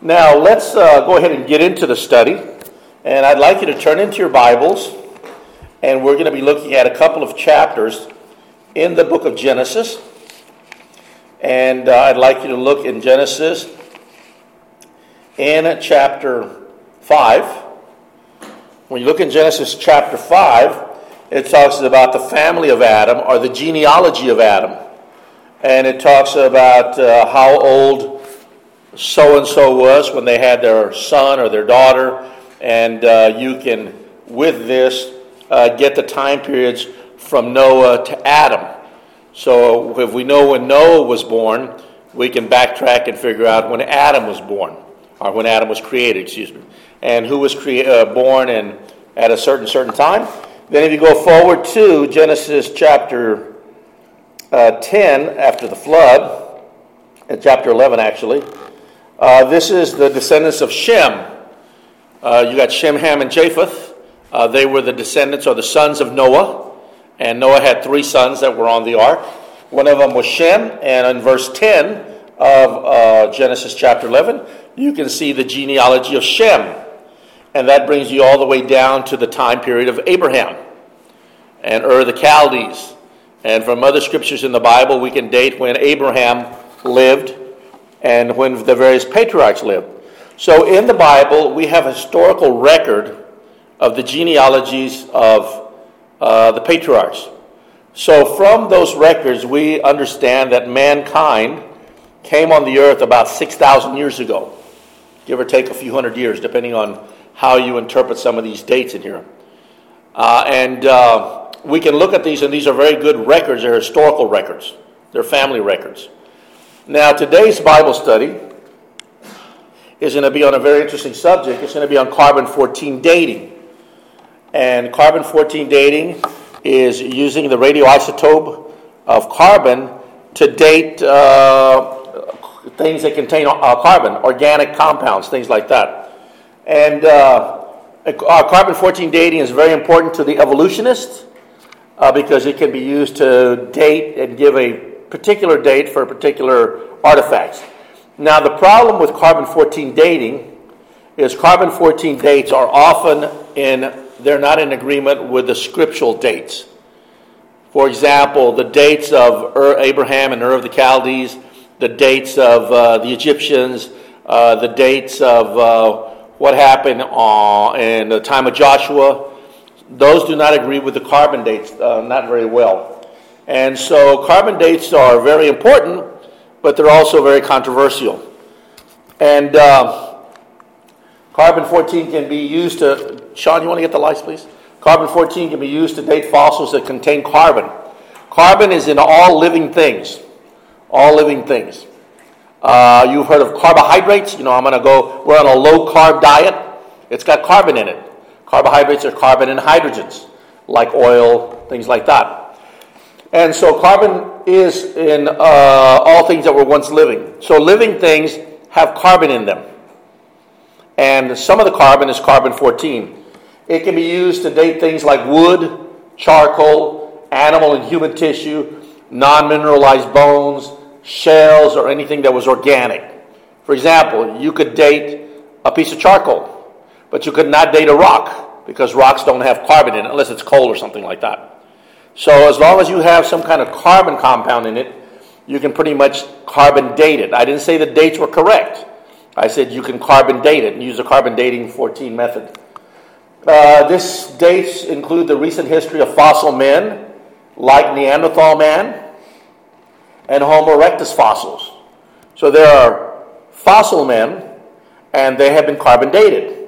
Now, let's go ahead and get into the study. And I'd like you to turn into your Bibles. And we're going to be looking at a couple of chapters in the book of Genesis. And I'd like you to look in Genesis in chapter 5. When you look in Genesis chapter 5, it talks about the family of Adam, or the genealogy of Adam. And it talks about how old so-and-so was when they had their son or their daughter. And you can, with this, get the time periods from Noah to Adam. So if we know when Noah was born, we can backtrack and figure out when Adam was born, or when Adam was created, and who was born at a certain time. Then if you go forward to Genesis chapter 10, after the flood, in chapter 11 actually, this is the descendants of Shem. You got Shem, Ham, and Japheth. They were the descendants or the sons of Noah. And Noah had 3 sons that were on the ark. One of them was Shem. And in verse 10 of Genesis chapter 11, you can see the genealogy of Shem. And that brings you all the way down to the time period of Abraham and Ur the Chaldees. And from other scriptures in the Bible, we can date when Abraham lived and when the various patriarchs lived. So in the Bible, we have a historical record of the genealogies of the patriarchs. So from those records, we understand that mankind came on the earth about 6,000 years ago, give or take a few hundred years, depending on how you interpret some of these dates in here. And we can look at these, and these are very good records. They're historical records. They're family records. Now, today's Bible study is going to be on a very interesting subject. It's going to be on carbon-14 dating. And carbon-14 dating is using the radioisotope of carbon to date things that contain carbon, organic compounds, things like that. And carbon-14 dating is very important to the evolutionists because it can be used to date and give a particular date for particular artifacts. Now, the problem with carbon-14 dating is carbon-14 dates are often they're not in agreement with the scriptural dates. For example, the dates of Abraham and Ur of the Chaldees, the dates of the Egyptians, the dates of what happened in the time of Joshua, those do not agree with the carbon dates, not very well. And so carbon dates are very important, but they're also very controversial. And carbon-14 can be used to... Sean, you want to get the lights, please? Carbon-14 can be used to date fossils that contain carbon. Carbon is in all living things. All living things. You've heard of carbohydrates. We're on a low-carb diet. It's got carbon in it. Carbohydrates are carbon and hydrogens, like oil, things like that. And so carbon is in all things that were once living. So living things have carbon in them. And some of the carbon is carbon-14. It can be used to date things like wood, charcoal, animal and human tissue, non-mineralized bones, shells, or anything that was organic. For example, you could date a piece of charcoal, but you could not date a rock because rocks don't have carbon in it unless it's coal or something like that. So as long as you have some kind of carbon compound in it, you can pretty much carbon date it. I didn't say the dates were correct. I said you can carbon date it and use the carbon dating 14 method. This dates include the recent history of fossil men like Neanderthal man and Homo erectus fossils. So there are fossil men and they have been carbon dated.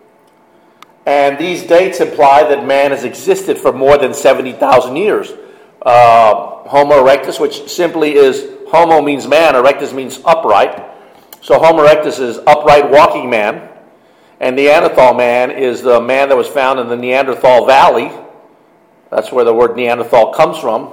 And these dates imply that man has existed for more than 70,000 years. Homo erectus, which simply is, homo means man, erectus means upright. So Homo erectus is upright walking man, and Neanderthal man is the man that was found in the Neanderthal Valley. That's where the word Neanderthal comes from.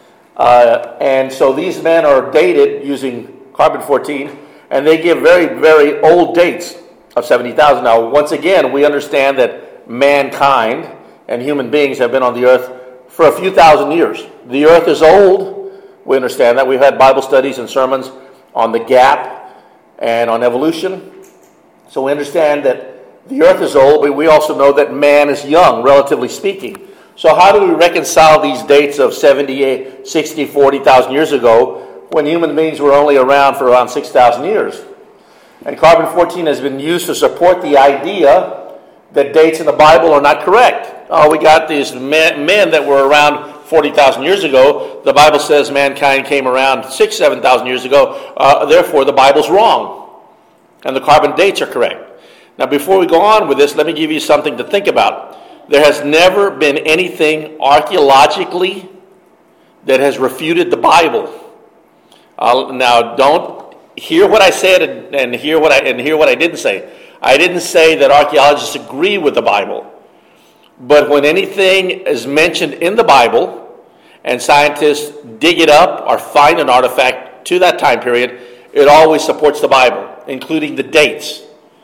And so these men are dated using carbon-14, and they give very, very old dates of 70,000. Now, once again, we understand that mankind and human beings have been on the earth for a few thousand years. The earth is old. We understand that. We've had Bible studies and sermons on the gap and on evolution. So we understand that the earth is old, but we also know that man is young, relatively speaking. So how do we reconcile these dates of 70, 60, 40,000 years ago when human beings were only around for around 6,000 years? And carbon-14 has been used to support the idea that dates in the Bible are not correct. Oh, we got these men that were around 40,000 years ago. The Bible says mankind came around 6,000, 7,000 years ago. Therefore, the Bible's wrong. And the carbon dates are correct. Now, before we go on with this, let me give you something to think about. There has never been anything archaeologically that has refuted the Bible. Now, don't hear what I said and hear what I didn't say. I didn't say that archaeologists agree with the Bible. But when anything is mentioned in the Bible and scientists dig it up or find an artifact to that time period, it always supports the Bible, including the dates.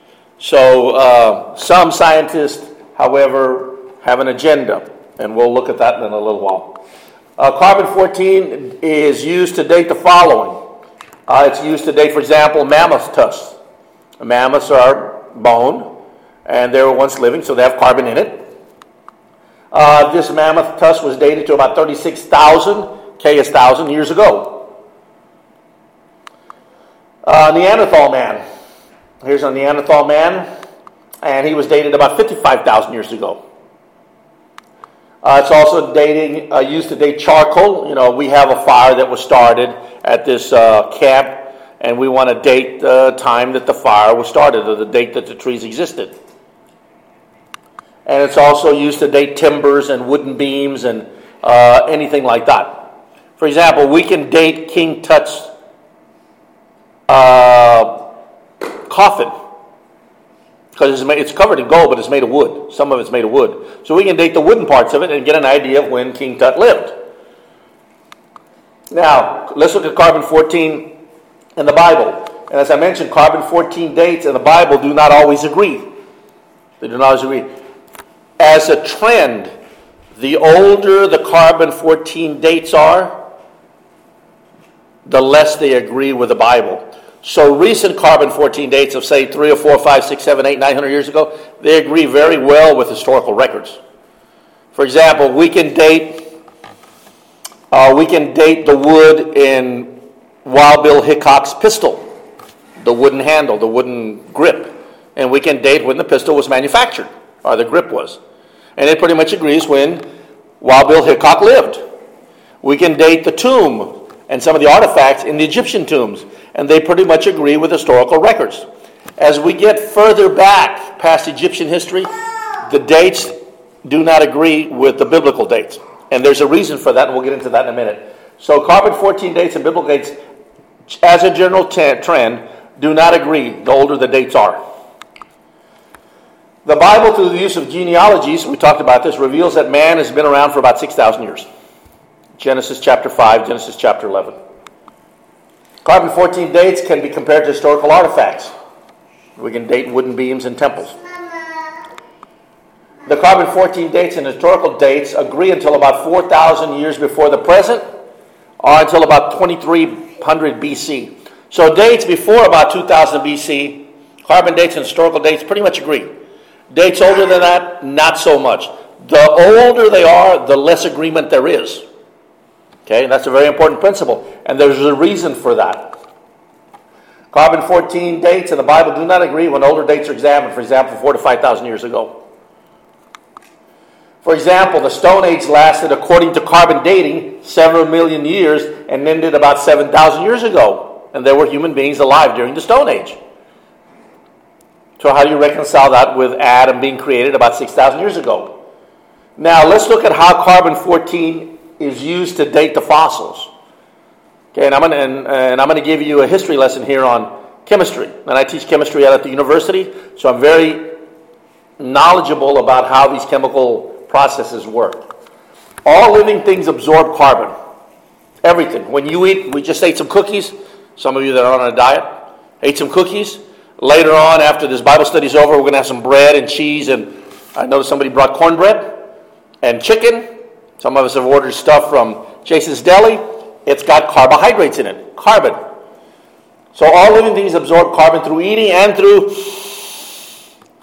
So some scientists, however, have an agenda, and we'll look at that in a little while. Carbon-14 is used to date the following. It's used to date, for example, mammoth tusks. Mammoths are bone, and they were once living, so they have carbon in it. This mammoth tusk was dated to about 36,000, K is 1,000 years ago. Neanderthal man. Here's a Neanderthal man, and he was dated about 55,000 years ago. It's also used to date charcoal. You know, we have a fire that was started at this camp, and we want to date the time that the fire was started, or the date that the trees existed. And it's also used to date timbers and wooden beams and anything like that. For example, we can date King Tut's coffin, because it's covered in gold, but it's made of wood. Some of it's made of wood. So we can date the wooden parts of it and get an idea of when King Tut lived. Now, let's look at carbon-14 in the Bible. And as I mentioned, carbon-14 dates in the Bible do not always agree. They do not always agree. As a trend, the older the carbon-14 dates are, the less they agree with the Bible. So recent carbon-14 dates of, say, 3 or 4, 5, 6, 7, 8, 900 years ago, they agree very well with historical records. For example, we can date the wood in Wild Bill Hickok's pistol, the wooden handle, the wooden grip, and we can date when the pistol was manufactured, or the grip was. And it pretty much agrees when Wild Bill Hickok lived. We can date the tomb and some of the artifacts in the Egyptian tombs, and they pretty much agree with historical records. As we get further back past Egyptian history, the dates do not agree with the biblical dates. And there's a reason for that, and we'll get into that in a minute. So carbon-14 dates and biblical dates, as a general trend, do not agree the older the dates are. The Bible, through the use of genealogies, we talked about this, reveals that man has been around for about 6,000 years. Genesis chapter 5, Genesis chapter 11. Carbon-14 dates can be compared to historical artifacts. We can date wooden beams and temples. The carbon-14 dates and historical dates agree until about 4,000 years before the present, or until about 2300 BC. So dates before about 2000 BC, carbon dates and historical dates pretty much agree. Dates older than that, not so much. The older they are, the less agreement there is. Okay, and that's a very important principle, and there's a reason for that. Carbon-14 dates in the Bible do not agree when older dates are examined, for example, 4,000 to 5,000 years ago. For example, the Stone Age lasted, according to carbon dating, several million years and ended about 7,000 years ago, and there were human beings alive during the Stone Age. So how do you reconcile that with Adam being created about 6,000 years ago? Now, let's look at how carbon-14 is used to date the fossils. Okay, and I'm going to give you a history lesson here on chemistry. And I teach chemistry out at the university, so I'm very knowledgeable about how these chemical processes work. All living things absorb carbon. Everything. When you eat, we just ate some cookies. Some of you that are on a diet ate some cookies. Later on, after this Bible study is over, we're going to have some bread and cheese, and I noticed somebody brought cornbread and chicken. Some of us have ordered stuff from Jason's Deli. It's got carbohydrates in it, carbon. So all living things absorb carbon through eating and through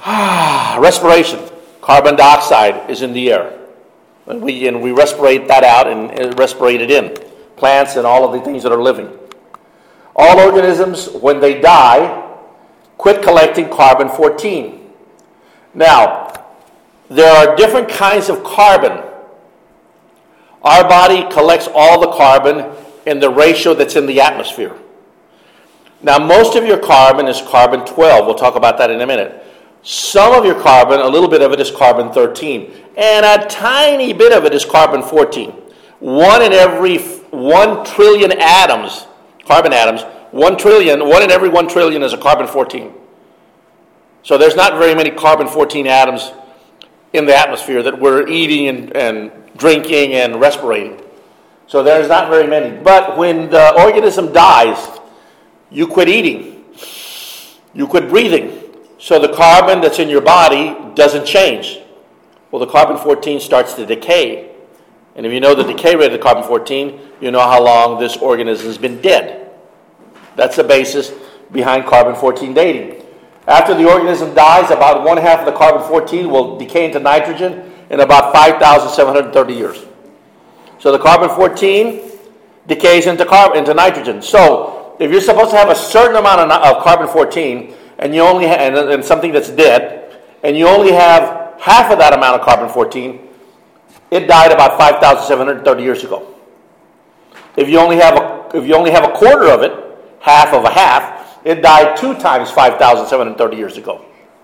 Respiration. Carbon dioxide is in the air. And we respirate that out and respirate it in. Plants and all of the things that are living. All organisms, when they die, quit collecting carbon-14. Now, there are different kinds of carbon. Our body collects all the carbon in the ratio that's in the atmosphere. Now, most of your carbon is carbon-12. We'll talk about that in a minute. Some of your carbon, a little bit of it is carbon-13. And a tiny bit of it is carbon-14. One in every 1 trillion atoms, carbon atoms, 1 in every 1 trillion is a carbon-14. So there's not very many carbon-14 atoms in the atmosphere that we're eating and drinking and respirating. So there's not very many. But when the organism dies, you quit eating. You quit breathing. So the carbon that's in your body doesn't change. Well, the carbon-14 starts to decay. And if you know the decay rate of the carbon-14, you know how long this organism has been dead. That's the basis behind carbon-14 dating. After the organism dies, about 1/2 of the carbon-14 will decay into nitrogen in about 5,730 years. So the carbon-14 decays into nitrogen. So if you're supposed to have a certain amount of carbon-14 and you only and something that's dead, and you only have half of that amount of carbon-14, it died about 5,730 years ago. If you only have a quarter of it, half of a half, it died 2 times 5,730 years ago.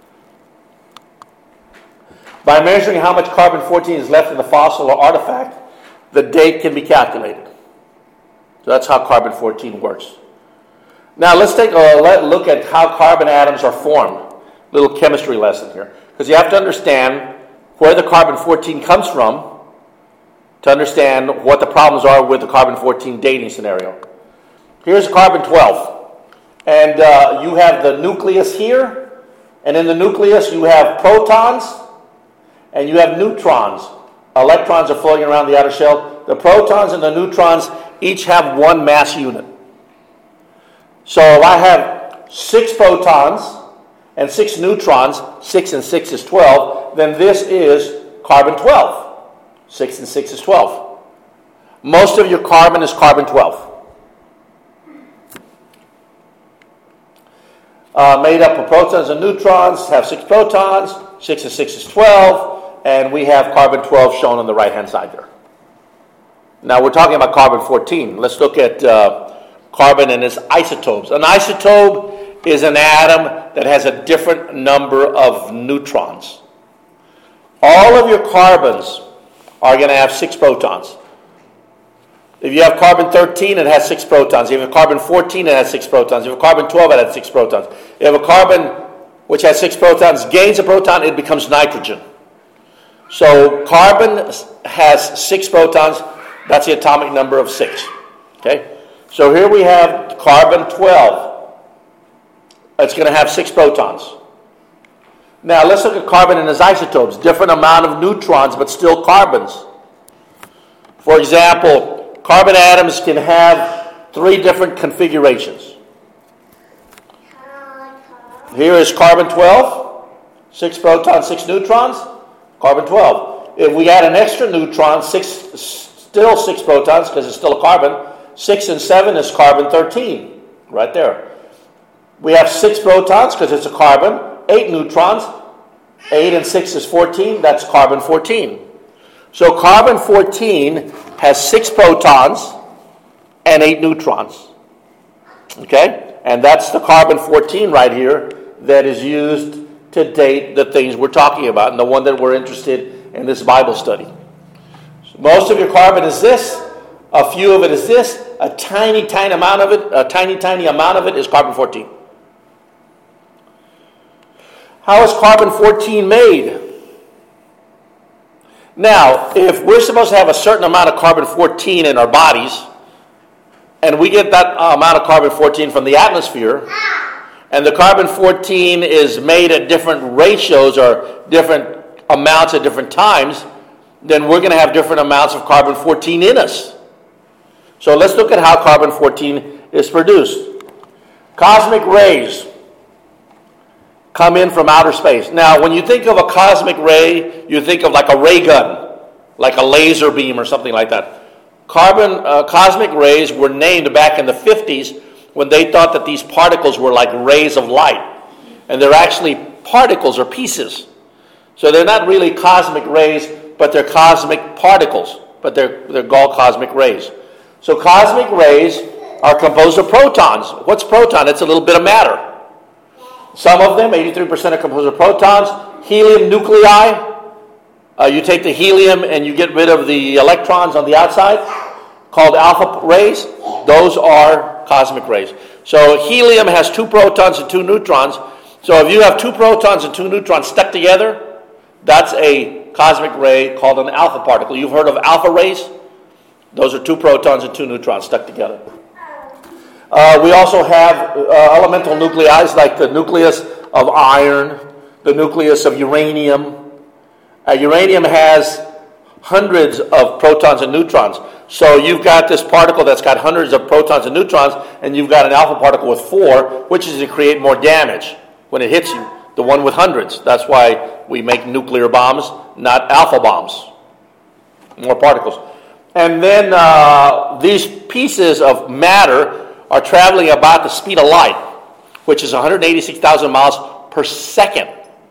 By measuring how much carbon-14 is left in the fossil or artifact, the date can be calculated. So that's how carbon-14 works. Now let's take a look at how carbon atoms are formed. Little chemistry lesson here. Because you have to understand where the carbon-14 comes from to understand what the problems are with the carbon-14 dating scenario. Here's carbon-12. And you have the nucleus here. And in the nucleus you have protons and you have neutrons. Electrons are floating around the outer shell. The protons and the neutrons each have 1 mass unit. So if I have 6 protons and 6 neutrons, 6 and 6 is 12, then this is carbon-12. 6 and 6 is 12. Most of your carbon is carbon-12. Made up of protons and neutrons, have 6 protons, 6 and 6 is 12, and we have carbon-12 shown on the right-hand side there. Now we're talking about carbon-14. Let's look at carbon and its isotopes. An isotope is an atom that has a different number of neutrons. All of your carbons are going to have 6 protons. If you have carbon-13, it has 6 protons. If you have carbon-14, it has 6 protons. If you have carbon-12, it has 6 protons. If you have a carbon which has 6 protons, gains a proton, it becomes nitrogen. So carbon has 6 protons. That's the atomic number of 6. Okay? So here we have carbon-12. It's going to have 6 protons. Now let's look at carbon and its isotopes. Different amount of neutrons, but still carbons. For example, carbon atoms can have 3 different configurations. Here is carbon-12. 6 protons, 6 neutrons. Carbon-12. If we add an extra neutron, still 6 protons, because it's still a carbon. 6 and 7 is carbon-13. Right there. We have 6 protons, because it's a carbon. 8 neutrons. 8 and 6 is 14. That's carbon-14. So carbon-14 has 6 protons and 8 neutrons. Okay? And that's the carbon-14 right here that is used to date the things we're talking about and the one that we're interested in this Bible study. So most of your carbon is this. A few of it is this. A tiny amount of it is carbon-14. How is carbon-14 made? Now, if we're supposed to have a certain amount of carbon-14 in our bodies, and we get that amount of carbon-14 from the atmosphere, and the carbon-14 is made at different ratios or different amounts at different times, then we're going to have different amounts of carbon-14 in us. So let's look at how carbon-14 is produced. Cosmic rays come in from outer space. Now, when you think of a cosmic ray, you think of like a ray gun, like a laser beam or something like that. Cosmic rays were named back in the 50s when they thought that these particles were like rays of light. And they're actually particles or pieces. So they're not really cosmic rays, but they're cosmic particles. But they're called cosmic rays. So cosmic rays are composed of protons. What's proton? It's a little bit of matter. Some of them, 83%, are composed of protons. Helium nuclei. You take the helium and you get rid of the electrons on the outside, called alpha rays. Those are cosmic rays. So helium has 2 protons and 2 neutrons. So if you have 2 protons and 2 neutrons stuck together, that's a cosmic ray called an alpha particle. You've heard of alpha rays? Those are 2 protons and 2 neutrons stuck together. We also have elemental nuclei like the nucleus of iron, the nucleus of uranium. Uranium has hundreds of protons and neutrons. So you've got this particle that's got hundreds of protons and neutrons, and you've got an alpha particle with 4, which is to create more damage when it hits you. The one with hundreds. That's why we make nuclear bombs, not alpha bombs. More particles. And then these pieces of matter are traveling about the speed of light, which is 186,000 miles per second.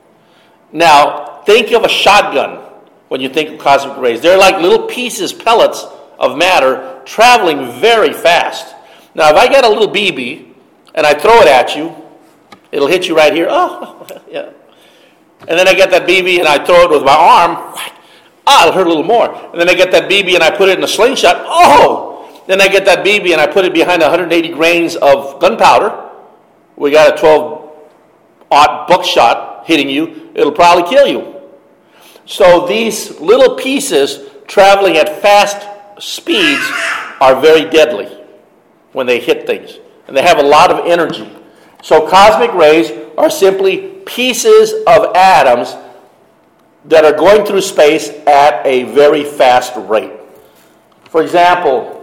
Now, think of a shotgun when you think of cosmic rays. They're like little pieces, pellets of matter traveling very fast. Now, if I get a little BB and I throw it at you, it'll hit you right here. Oh, yeah. And then I get that BB and I throw it with my arm. It'll hurt a little more. And then I get that BB and I put it in a slingshot. Oh! Then I get that BB and I put it behind 180 grains of gunpowder. We got a 12-aught buckshot hitting you. It'll probably kill you. So these little pieces traveling at fast speeds are very deadly when they hit things. And they have a lot of energy. So cosmic rays are simply pieces of atoms that are going through space at a very fast rate. For example,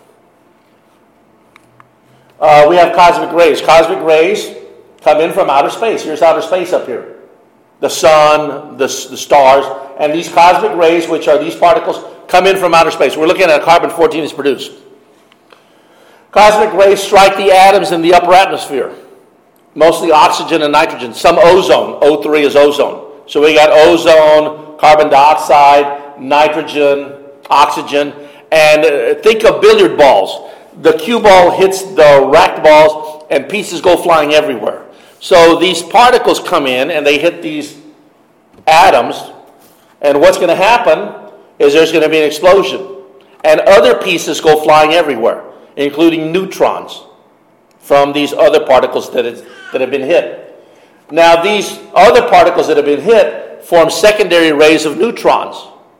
we have cosmic rays. Cosmic rays come in from outer space. Here's outer space up here. The sun, the stars, and these cosmic rays, which are these particles, come in from outer space. We're looking at carbon-14 is produced. Cosmic rays strike the atoms in the upper atmosphere, mostly oxygen and nitrogen. Some ozone. O3 is ozone. So we got ozone, carbon dioxide, nitrogen, oxygen, and think of billiard balls. The cue ball hits the racked balls and pieces go flying everywhere. So these particles come in and they hit these atoms, and what's going to happen is there's going to be an explosion. And other pieces go flying everywhere, including neutrons from these other particles that have been hit. Now these other particles that have been hit form secondary rays of neutrons.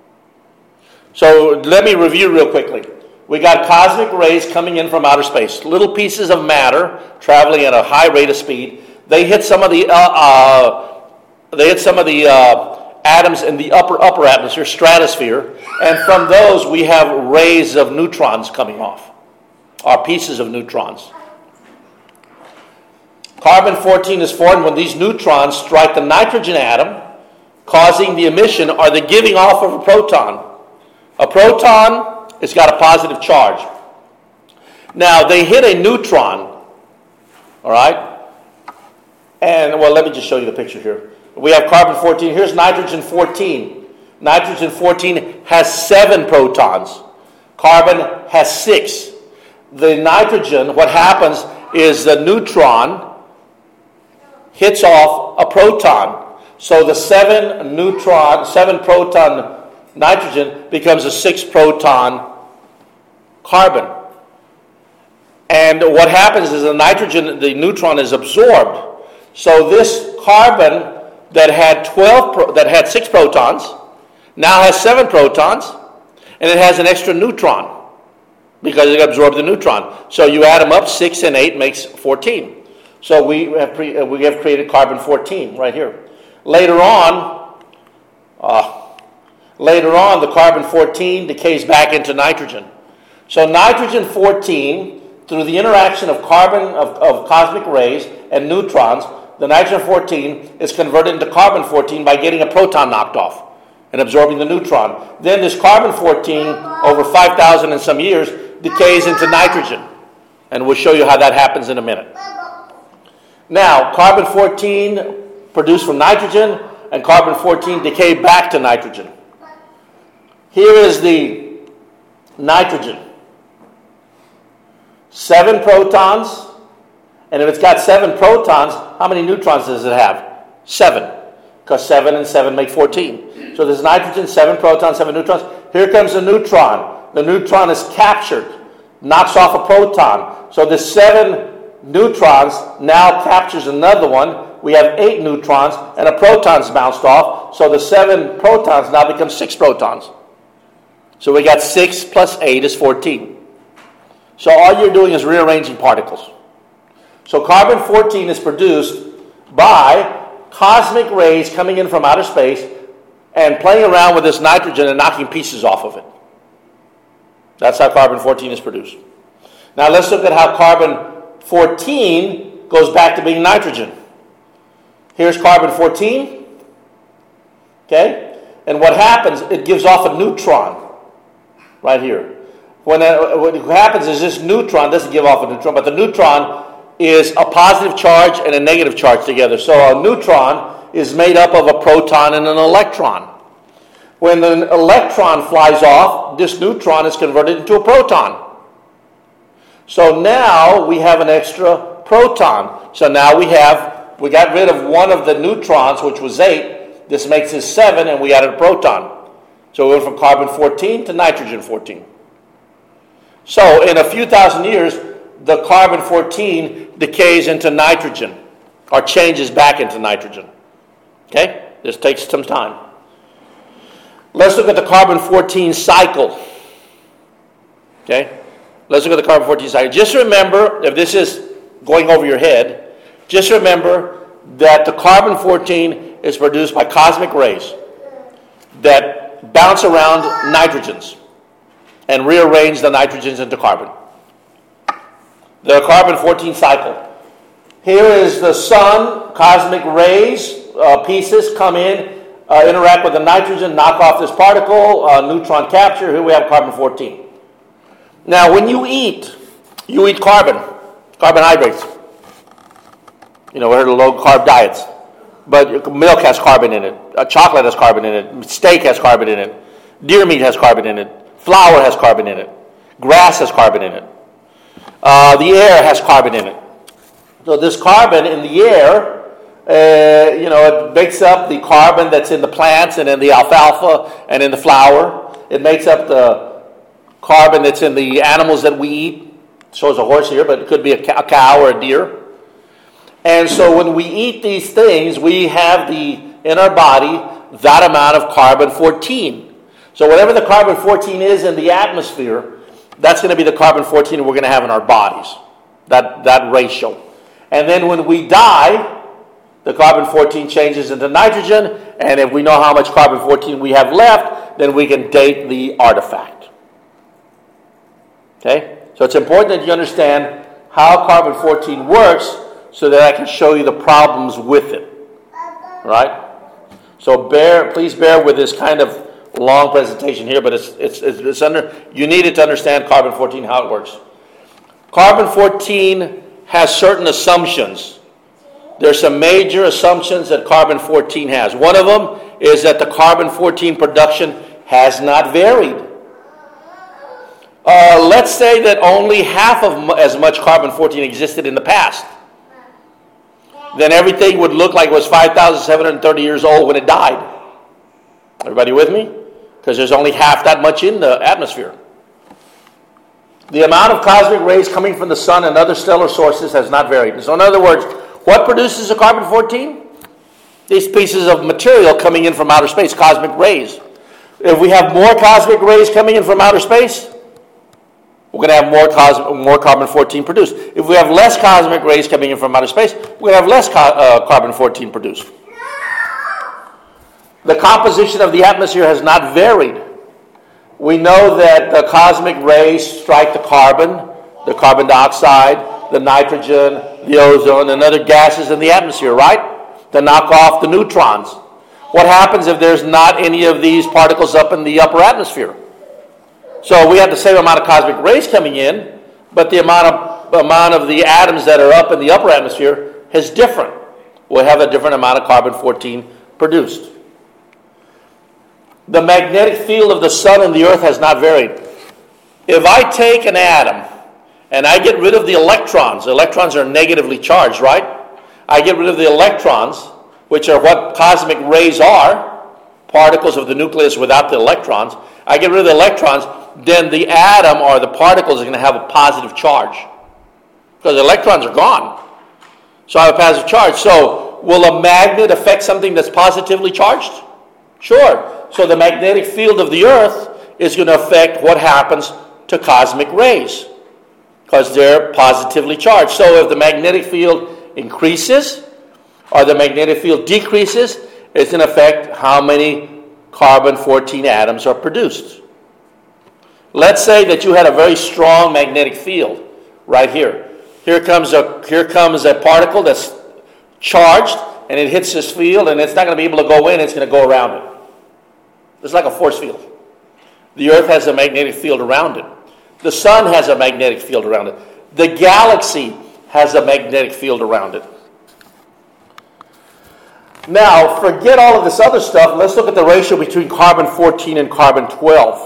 So let me review real quickly. We got cosmic rays coming in from outer space, little pieces of matter traveling at a high rate of speed. They hit some of the atoms in the upper atmosphere, stratosphere, and from those we have rays of neutrons coming off, or pieces of neutrons. Carbon-14 is formed when these neutrons strike the nitrogen atom, causing the emission or the giving off of a proton. A proton, it's got a positive charge. Now, they hit a neutron, all right? And, well, let me just show you the picture here. We have carbon-14. Here's nitrogen-14. Nitrogen-14 has 7 protons. Carbon has 6. The nitrogen, what happens is the neutron hits off a proton. So the 7 proton nitrogen becomes a 6 proton carbon. And what happens is the neutron is absorbed. So this carbon that had 6 protons now has 7 protons, and it has an extra neutron because it absorbed the neutron. So you add them up, 6 and 8 makes 14. So we have created carbon-14 right here. Later on, the carbon-14 decays back into nitrogen. So nitrogen-14, through the interaction of cosmic rays and neutrons, the nitrogen-14 is converted into carbon-14 by getting a proton knocked off and absorbing the neutron. Then this carbon-14, over 5,000 and some years, decays into nitrogen. And we'll show you how that happens in a minute. Now, carbon-14 produced from nitrogen and carbon-14 decay back to nitrogen. Here is the nitrogen. 7 protons. And if it's got 7 protons, how many neutrons does it have? 7. Because 7 and 7 make 14. So there's nitrogen, 7 protons, 7 neutrons. Here comes a neutron. The neutron is captured, knocks off a proton. So the 7 neutrons now captures another one. We have 8 neutrons, and a proton's bounced off. So the 7 protons now become 6 protons. So we got 6 plus 8 is 14. So all you're doing is rearranging particles. So carbon-14 is produced by cosmic rays coming in from outer space and playing around with this nitrogen and knocking pieces off of it. That's how carbon-14 is produced. Now let's look at how carbon-14 goes back to being nitrogen. Here's carbon-14. Okay? And what happens, it gives off a neutron right here. What happens is this neutron doesn't give off a neutron, but the neutron is a positive charge and a negative charge together. So a neutron is made up of a proton and an electron. When the electron flies off, this neutron is converted into a proton. So now we have an extra proton. So now we got rid of one of the neutrons, which was 8. This makes it 7, and we added a proton. So we went from carbon-14 to nitrogen-14. So in a few thousand years, the carbon-14 decays into nitrogen, or changes back into nitrogen. Okay? This takes some time. Let's look at the carbon-14 cycle. Okay? Let's look at the carbon-14 cycle. Just remember, if this is going over your head, just remember that the carbon-14 is produced by cosmic rays that bounce around nitrogens and rearrange the nitrogens into carbon. The carbon-14 cycle. Here is the sun, cosmic rays, pieces come in, interact with the nitrogen, knock off this particle, neutron capture. Here we have carbon-14. Now, when you eat carbohydrates. You know, we heard of low-carb diets. But milk has carbon in it. Chocolate has carbon in it. Steak has carbon in it. Deer meat has carbon in it. Flour has carbon in it. Grass has carbon in it. The air has carbon in it. So this carbon in the air, it makes up the carbon that's in the plants and in the alfalfa and in the flour. It makes up the carbon that's in the animals that we eat. It shows a horse here, but it could be a cow or a deer. And so when we eat these things, we have in our body that amount of carbon-14. So whatever the carbon-14 is in the atmosphere, that's going to be the carbon-14 we're going to have in our bodies, that ratio. And then when we die, the carbon-14 changes into nitrogen, and if we know how much carbon-14 we have left, then we can date the artifact. Okay? So it's important that you understand how carbon-14 works so that I can show you the problems with it. Right? So please bear with this kind of long presentation here, but you need it to understand carbon-14, how it works. Carbon-14 has certain assumptions. There's some major assumptions that carbon-14 has. One of them is that the carbon-14 production has not varied. Let's say that only half of as much carbon-14 existed in the past. Then everything would look like it was 5,730 years old when it died. Everybody with me? Because there's only half that much in the atmosphere. The amount of cosmic rays coming from the sun and other stellar sources has not varied. So in other words, what produces a carbon-14? These pieces of material coming in from outer space, cosmic rays. If we have more cosmic rays coming in from outer space, we're going to have more carbon-14 produced. If we have less cosmic rays coming in from outer space, we're going to have less carbon-14 produced. The composition of the atmosphere has not varied. We know that the cosmic rays strike the carbon dioxide, the nitrogen, the ozone and other gases in the atmosphere, right? To knock off the neutrons. What happens if there's not any of these particles up in the upper atmosphere? So we have the same amount of cosmic rays coming in, but the amount of the atoms that are up in the upper atmosphere is different. We'll have a different amount of carbon-14 produced. The magnetic field of the sun and the earth has not varied. If I take an atom and I get rid of the electrons are negatively charged, right? I get rid of the electrons, which are what cosmic rays are, particles of the nucleus without the electrons. I get rid of the electrons, then the atom or the particles are going to have a positive charge. Because the electrons are gone. So I have a positive charge. So will a magnet affect something that's positively charged? Sure. So the magnetic field of the earth is going to affect what happens to cosmic rays. Because they're positively charged. So if the magnetic field increases or the magnetic field decreases, it's going to affect how many carbon-14 atoms are produced. Let's say that you had a very strong magnetic field right here. Here comes a particle that's charged, and it hits this field, and it's not going to be able to go in, it's going to go around it. It's like a force field. The earth has a magnetic field around it. The sun has a magnetic field around it. The galaxy has a magnetic field around it. Now, forget all of this other stuff. Let's look at the ratio between carbon-14 and carbon-12.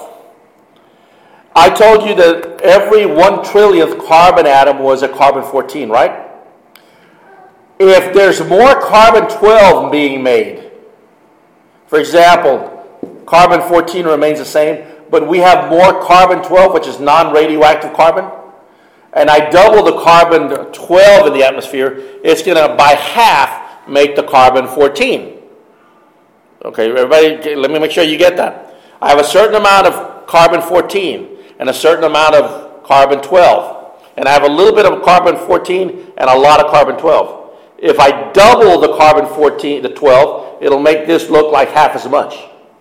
I told you that every 1/trillionth carbon atom was a carbon-14, right? If there's more carbon-12 being made, for example, carbon-14 remains the same, but we have more carbon-12, which is non-radioactive carbon, and I double the carbon-12 in the atmosphere, it's going to, by half, make the carbon-14. Okay, everybody, let me make sure you get that. I have a certain amount of carbon-14 and a certain amount of carbon-12, and I have a little bit of carbon-14 and a lot of carbon-12. If I double the carbon-14, the 12, it'll make this look like half as much.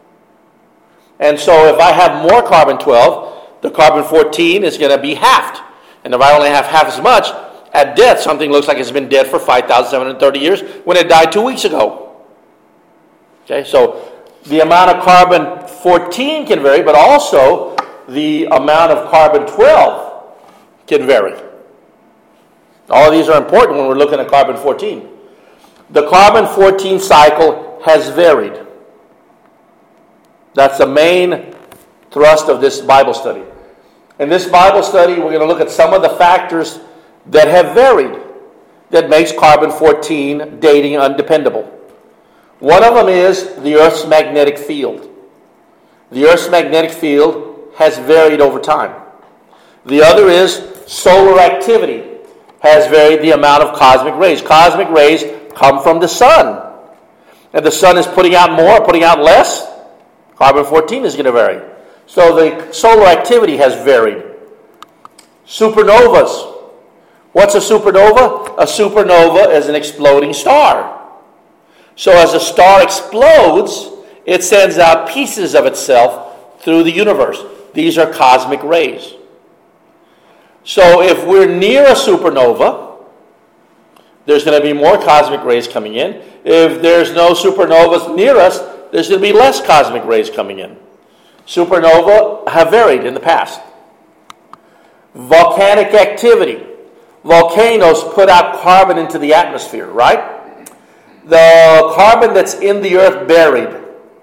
And so if I have more carbon-12, the carbon-14 is going to be halved. And if I only have half as much, at death, something looks like it's been dead for 5,730 years when it died 2 weeks ago. Okay, so the amount of carbon-14 can vary, but also the amount of carbon-12 can vary. All of these are important when we're looking at carbon-14. The carbon-14 cycle has varied. That's the main thrust of this Bible study. In this Bible study, we're going to look at some of the factors that have varied that makes carbon-14 dating undependable. One of them is the Earth's magnetic field. The Earth's magnetic field has varied over time. The other is solar activity has varied the amount of cosmic rays. Cosmic rays come from the sun. And the sun is putting out more, putting out less. Carbon-14 is going to vary. So the solar activity has varied. Supernovas. What's a supernova? A supernova is an exploding star. So as a star explodes, it sends out pieces of itself through the universe. These are cosmic rays. So if we're near a supernova, there's going to be more cosmic rays coming in. If there's no supernovas near us, there's going to be less cosmic rays coming in. Supernovae have varied in the past. Volcanic activity. Volcanoes put out carbon into the atmosphere, right? The carbon that's in the earth buried,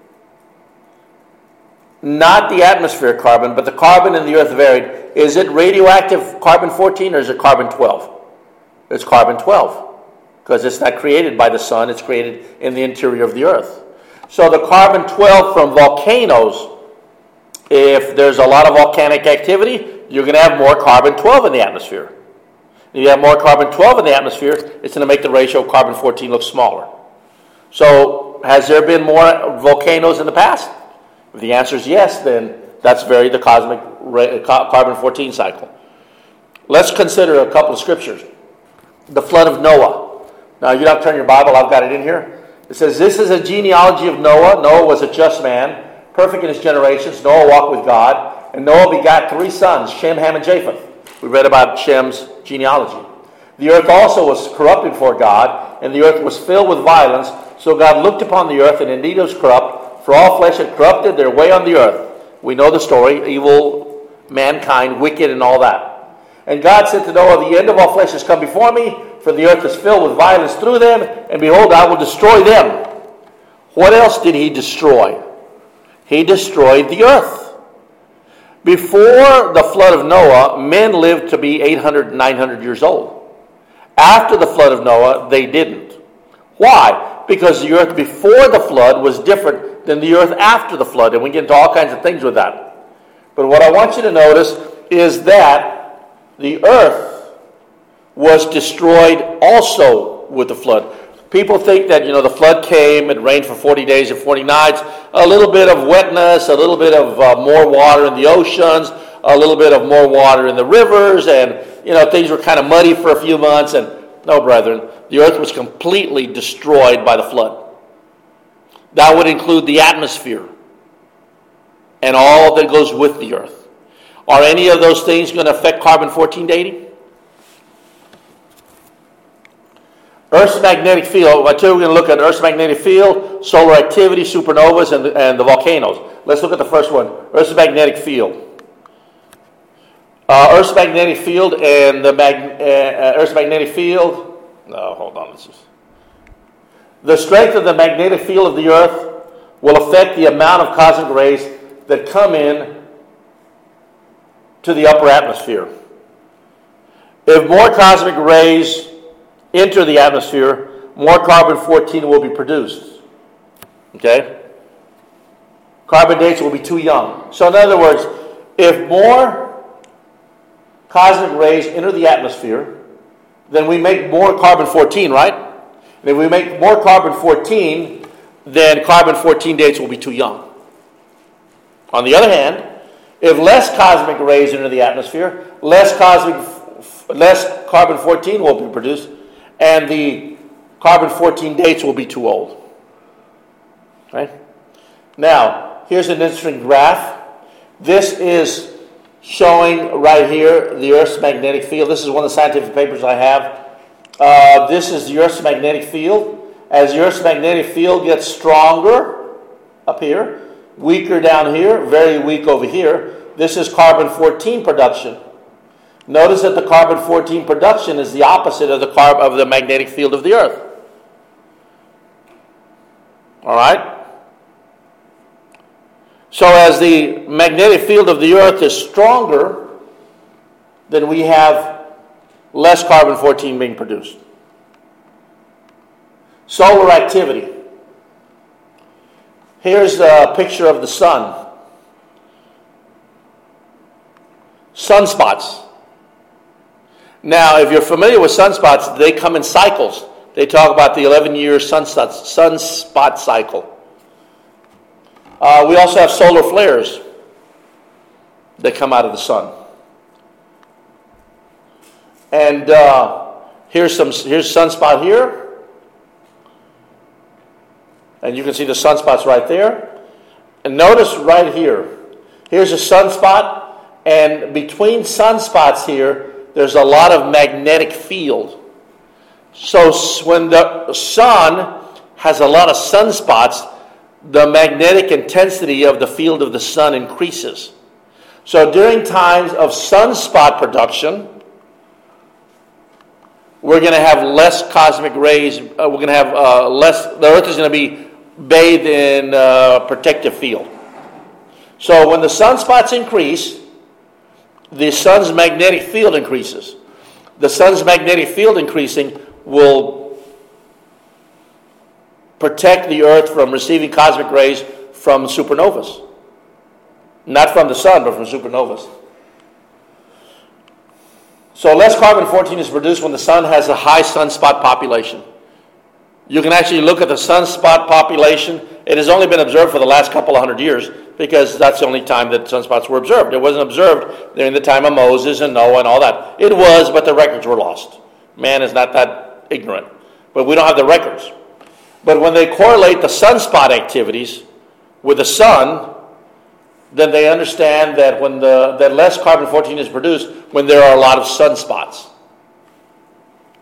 not the atmospheric carbon, but the carbon in the earth buried, is it radioactive carbon-14 or is it carbon-12? It's carbon-12 because it's not created by the sun, it's created in the interior of the earth. So the carbon-12 from volcanoes, if there's a lot of volcanic activity, you're going to have more carbon-12 in the atmosphere. If you have more carbon-12 in the atmosphere, it's going to make the ratio of carbon-14 look smaller. So has there been more volcanoes in the past? If the answer is yes, then that's the cosmic carbon-14 cycle. Let's consider a couple of scriptures. The flood of Noah. Now, you don't have to turn your Bible. I've got it in here. It says, this is a genealogy of Noah. Noah was a just man, perfect in his generations. Noah walked with God. And Noah begot 3 sons, Shem, Ham, and Japheth. We read about Shem's genealogy. The earth also was corrupted before God, and the earth was filled with violence. So God looked upon the earth, and indeed it was corrupt, for all flesh had corrupted their way on the earth. We know the story, evil, mankind, wicked, and all that. And God said to Noah, the end of all flesh has come before me, for the earth is filled with violence through them, and behold, I will destroy them. What else did he destroy? He destroyed the earth. Before the flood of Noah, men lived to be 800, 900 years old. After the flood of Noah, they didn't. Why? Because the earth before the flood was different than the earth after the flood. And we get into all kinds of things with that. But what I want you to notice is that the earth was destroyed also with the flood. People think that, the flood came, it rained for 40 days and 40 nights, a little bit of wetness, a little bit of more water in the oceans, a little bit of more water in the rivers, and, things were kind of muddy for a few months. And no, brethren, the earth was completely destroyed by the flood. That would include the atmosphere and all that goes with the earth. Are any of those things going to affect carbon-14 dating? Earth's magnetic field. We're going to look at Earth's magnetic field, solar activity, supernovas, and the volcanoes. Let's look at the first one, Earth's magnetic field. Earth's magnetic field and Earth's magnetic field. No, hold on. The strength of the magnetic field of the Earth will affect the amount of cosmic rays that come in to the upper atmosphere. If more cosmic rays enter the atmosphere, more carbon-14 will be produced. Okay? Carbon dates will be too young. So in other words, if more cosmic rays enter the atmosphere, then we make more carbon-14, right? And if we make more carbon-14, then carbon-14 dates will be too young. On the other hand, if less cosmic rays enter the atmosphere, less carbon-14 will be produced, and the carbon-14 dates will be too old. Right? Now, here's an interesting graph. This is showing right here the Earth's magnetic field. This is one of the scientific papers I have. This is the Earth's magnetic field. As the Earth's magnetic field gets stronger up here, weaker down here, very weak over here, this is carbon-14 production. Notice that the carbon-14 production is the opposite of the magnetic field of the Earth. All right? So as the magnetic field of the Earth is stronger, then we have less carbon-14 being produced. Solar activity. Here's a picture of the sun. Sunspots. Now, if you're familiar with sunspots, they come in cycles. They talk about the 11-year sunspot cycle. We also have solar flares that come out of the sun. And here's sunspot here. And you can see the sunspots right there. And notice right here. Here's a sunspot. And between sunspots here, there's a lot of magnetic field. So when the sun has a lot of sunspots, the magnetic intensity of the field of the sun increases. So during times of sunspot production, we're going to have less cosmic rays. We're going to have less. The Earth is going to be bathed in protective field. So when the sunspots increase, the sun's magnetic field increases. The sun's magnetic field increasing will protect the Earth from receiving cosmic rays from supernovas. Not from the sun, but from supernovas. So less carbon-14 is produced when the sun has a high sunspot population. You can actually look at the sunspot population. It has only been observed for the last couple of hundred years because that's the only time that sunspots were observed. It wasn't observed during the time of Moses and Noah and all that. It was, but the records were lost. Man is not that ignorant. But we don't have the records. But when they correlate the sunspot activities with the sun, then they understand that that less carbon-14 is produced when there are a lot of sunspots.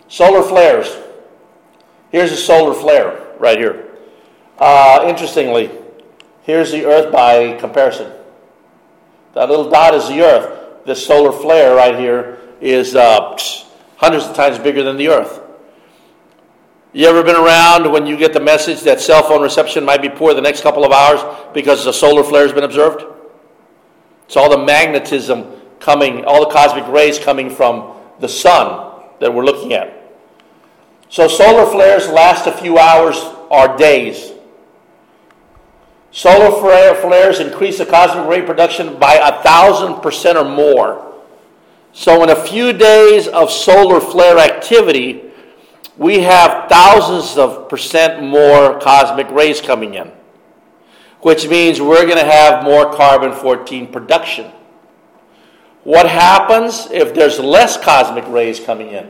Solar flares. Here's a solar flare right here. Interestingly, here's the Earth by comparison. That little dot is the Earth. This solar flare right here is hundreds of times bigger than the Earth. You ever been around when you get the message that cell phone reception might be poor the next couple of hours because a solar flare has been observed? It's all the magnetism coming, all the cosmic rays coming from the sun that we're looking at. So solar flares last a few hours or days. Solar flares increase the cosmic ray production by 1,000% or more. So in a few days of solar flare activity, we have thousands of percent more cosmic rays coming in, which means we're going to have more carbon-14 production. What happens if there's less cosmic rays coming in?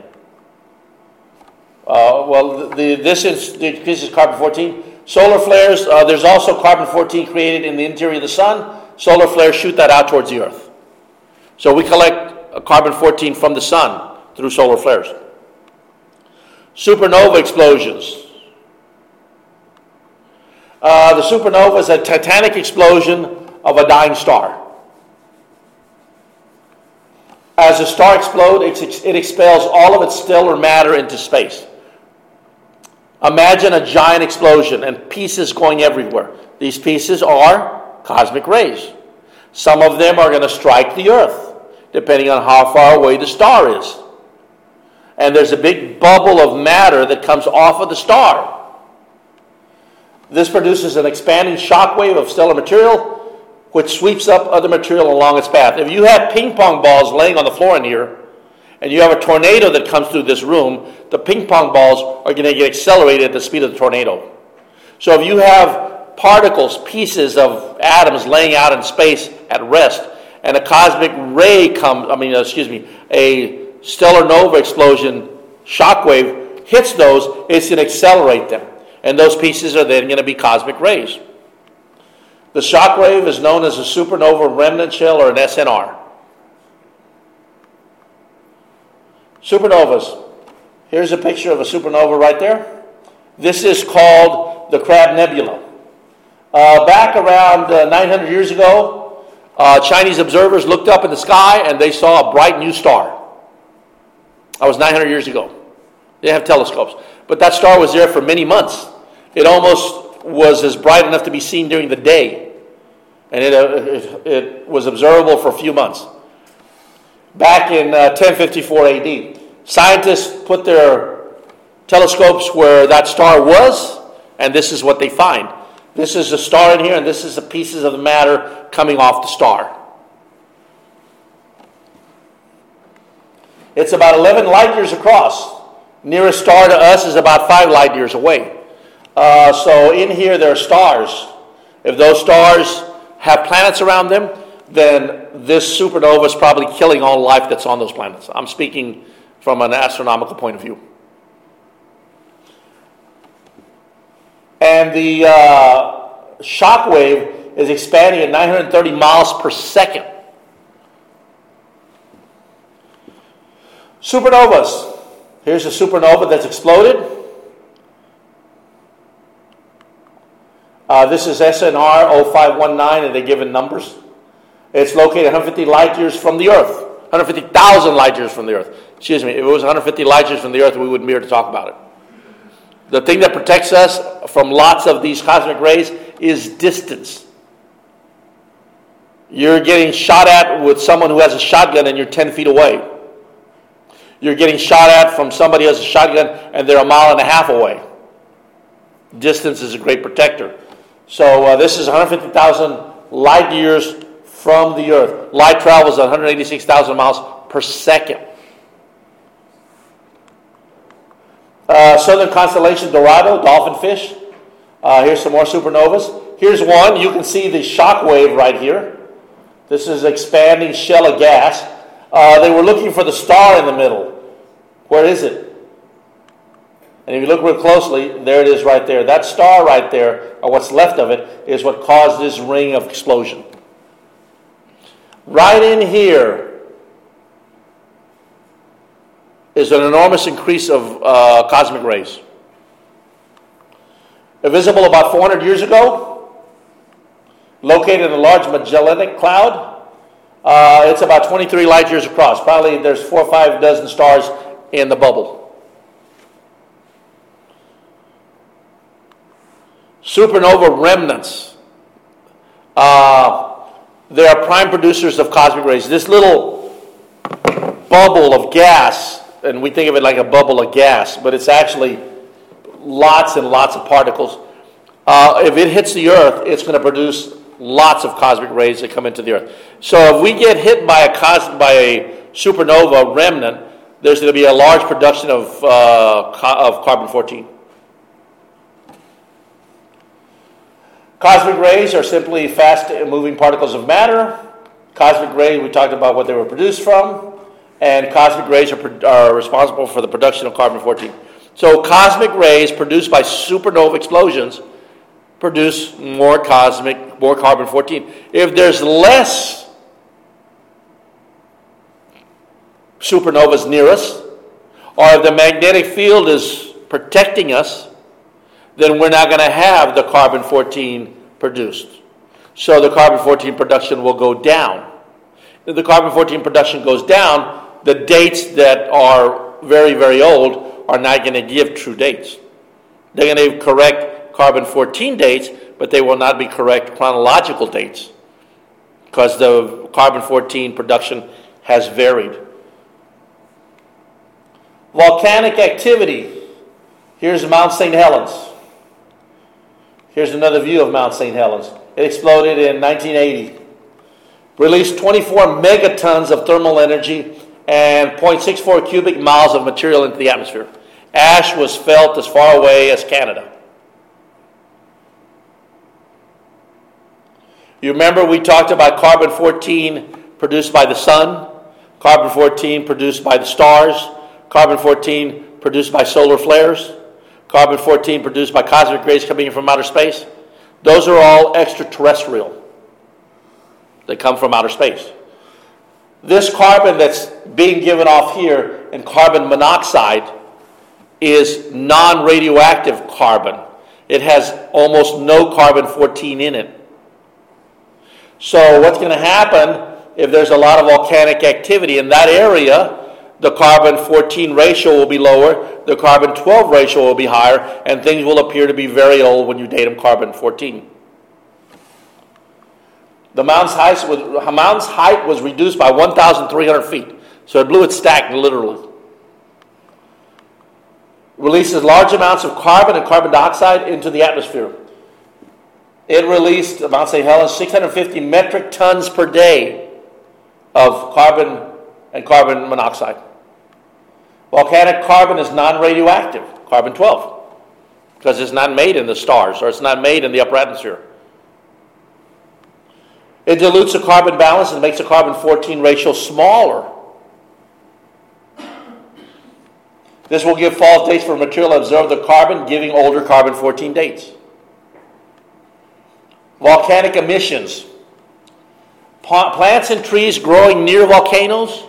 This increases carbon-14. Solar flares, there's also carbon-14 created in the interior of the sun. Solar flares shoot that out towards the Earth. So we collect carbon-14 from the sun through solar flares. Supernova explosions. The supernova is a titanic explosion of a dying star. As a star explodes, it expels all of its stellar matter into space. Imagine a giant explosion and pieces going everywhere. These pieces are cosmic rays. Some of them are going to strike the Earth, depending on how far away the star is. And there's a big bubble of matter that comes off of the star. This produces an expanding shock wave of stellar material, which sweeps up other material along its path. If you have ping pong balls laying on the floor in here, and you have a tornado that comes through this room, the ping pong balls are going to get accelerated at the speed of the tornado. So if you have particles, pieces of atoms laying out in space at rest, and a cosmic ray a stellar nova explosion shock wave hits those, it's going to accelerate them. And those pieces are then going to be cosmic rays. The shock wave is known as a supernova remnant shell or an SNR. Supernovas. Here's a picture of a supernova right there. This is called the Crab Nebula. Back around 900 years ago, Chinese observers looked up in the sky and they saw a bright new star. That was 900 years ago. They didn't have telescopes. But that star was there for many months. It almost was as bright enough to be seen during the day. And it was observable for a few months. Back in 1054 AD, scientists put their telescopes where that star was, and this is what they find. This is a star in here, and this is the pieces of the matter coming off the star. It's about 11 light years across. Nearest star to us is about 5 light years away. So in here there are stars. If those stars have planets around them, then this supernova is probably killing all life that's on those planets. I'm speaking from an astronomical point of view. And the shock wave is expanding at 930 miles per second. Supernovas. Here's a supernova that's exploded. This is SNR 0519, and they're given numbers. It's located 150 light years from the Earth. 150,000 light years from the Earth. Excuse me, if it was 150 light years from the Earth, we wouldn't be here to talk about it. The thing that protects us from lots of these cosmic rays is distance. You're getting shot at with someone who has a shotgun and you're 10 feet away. You're getting shot at from somebody who has a shotgun and they're 1.5 miles away. Distance is a great protector. So this is 150,000 light years from the Earth. Light travels at 186,000 miles per second. Southern constellation Dorado, dolphin fish. Here's some more supernovas. Here's one. You can see the shock wave right here. This is expanding shell of gas. They were looking for the star in the middle. Where is it? And if you look real closely, there it is right there. That star right there, or what's left of it, is what caused this ring of explosion. Right in here is an enormous increase of cosmic rays. Visible about 400 years ago, located in a large Magellanic Cloud. It's about 23 light years across. Probably there's 4 or 5 dozen stars in the bubble. Supernova remnants. They are prime producers of cosmic rays. This little bubble of gas, and we think of it like a bubble of gas, but it's actually lots and lots of particles. If it hits the Earth, it's going to produce lots of cosmic rays that come into the Earth. So if we get hit by a supernova remnant, there's going to be a large production of carbon-14. Cosmic rays are simply fast-moving particles of matter. Cosmic rays, we talked about what they were produced from, and cosmic rays are responsible for the production of carbon-14. So cosmic rays produced by supernova explosions produce more carbon-14. If there's less supernovas near us, or if the magnetic field is protecting us, then we're not going to have the carbon-14 produced. So the carbon-14 production will go down. If the carbon-14 production goes down, the dates that are very, very old are not going to give true dates. They're going to correct carbon-14 dates, but they will not be correct chronological dates because the carbon-14 production has varied. Volcanic activity. Here's Mount St. Helens. Here's another view of Mount St. Helens. It exploded in 1980. Released 24 megatons of thermal energy and 0.64 cubic miles of material into the atmosphere. Ash was felt as far away as Canada. You remember we talked about carbon-14 produced by the sun, carbon-14 produced by the stars, carbon-14 produced by solar flares, carbon-14 produced by cosmic rays coming in from outer space. Those are all extraterrestrial. They come from outer space. This carbon that's being given off here in carbon monoxide is non-radioactive carbon. It has almost no carbon-14 in it. So what's going to happen if there's a lot of volcanic activity in that area? The carbon-14 ratio will be lower, the carbon-12 ratio will be higher, and things will appear to be very old when you date them carbon-14. The mountain's height was reduced by 1,300 feet, so it blew its stack literally. Releases large amounts of carbon and carbon dioxide into the atmosphere. It released, Mount St. Helens, 650 metric tons per day of carbon and carbon monoxide. Volcanic carbon is non-radioactive, carbon-12, because it's not made in the stars or it's not made in the upper atmosphere. It dilutes the carbon balance and makes the carbon-14 ratio smaller. This will give false dates for material that absorb the carbon, giving older carbon-14 dates. Volcanic emissions. Plants and trees growing near volcanoes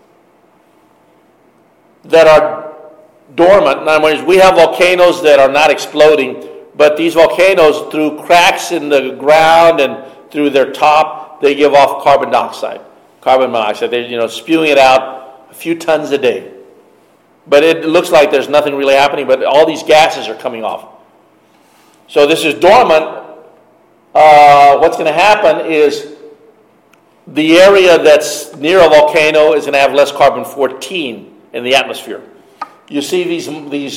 that are dormant. In other words, we have volcanoes that are not exploding, but these volcanoes, through cracks in the ground and through their top, they give off carbon dioxide, carbon monoxide. They're spewing it out a few tons a day. But it looks like there's nothing really happening, but all these gases are coming off. So this is dormant. What's going to happen is the area that's near a volcano is going to have less carbon-14 in the atmosphere. You see these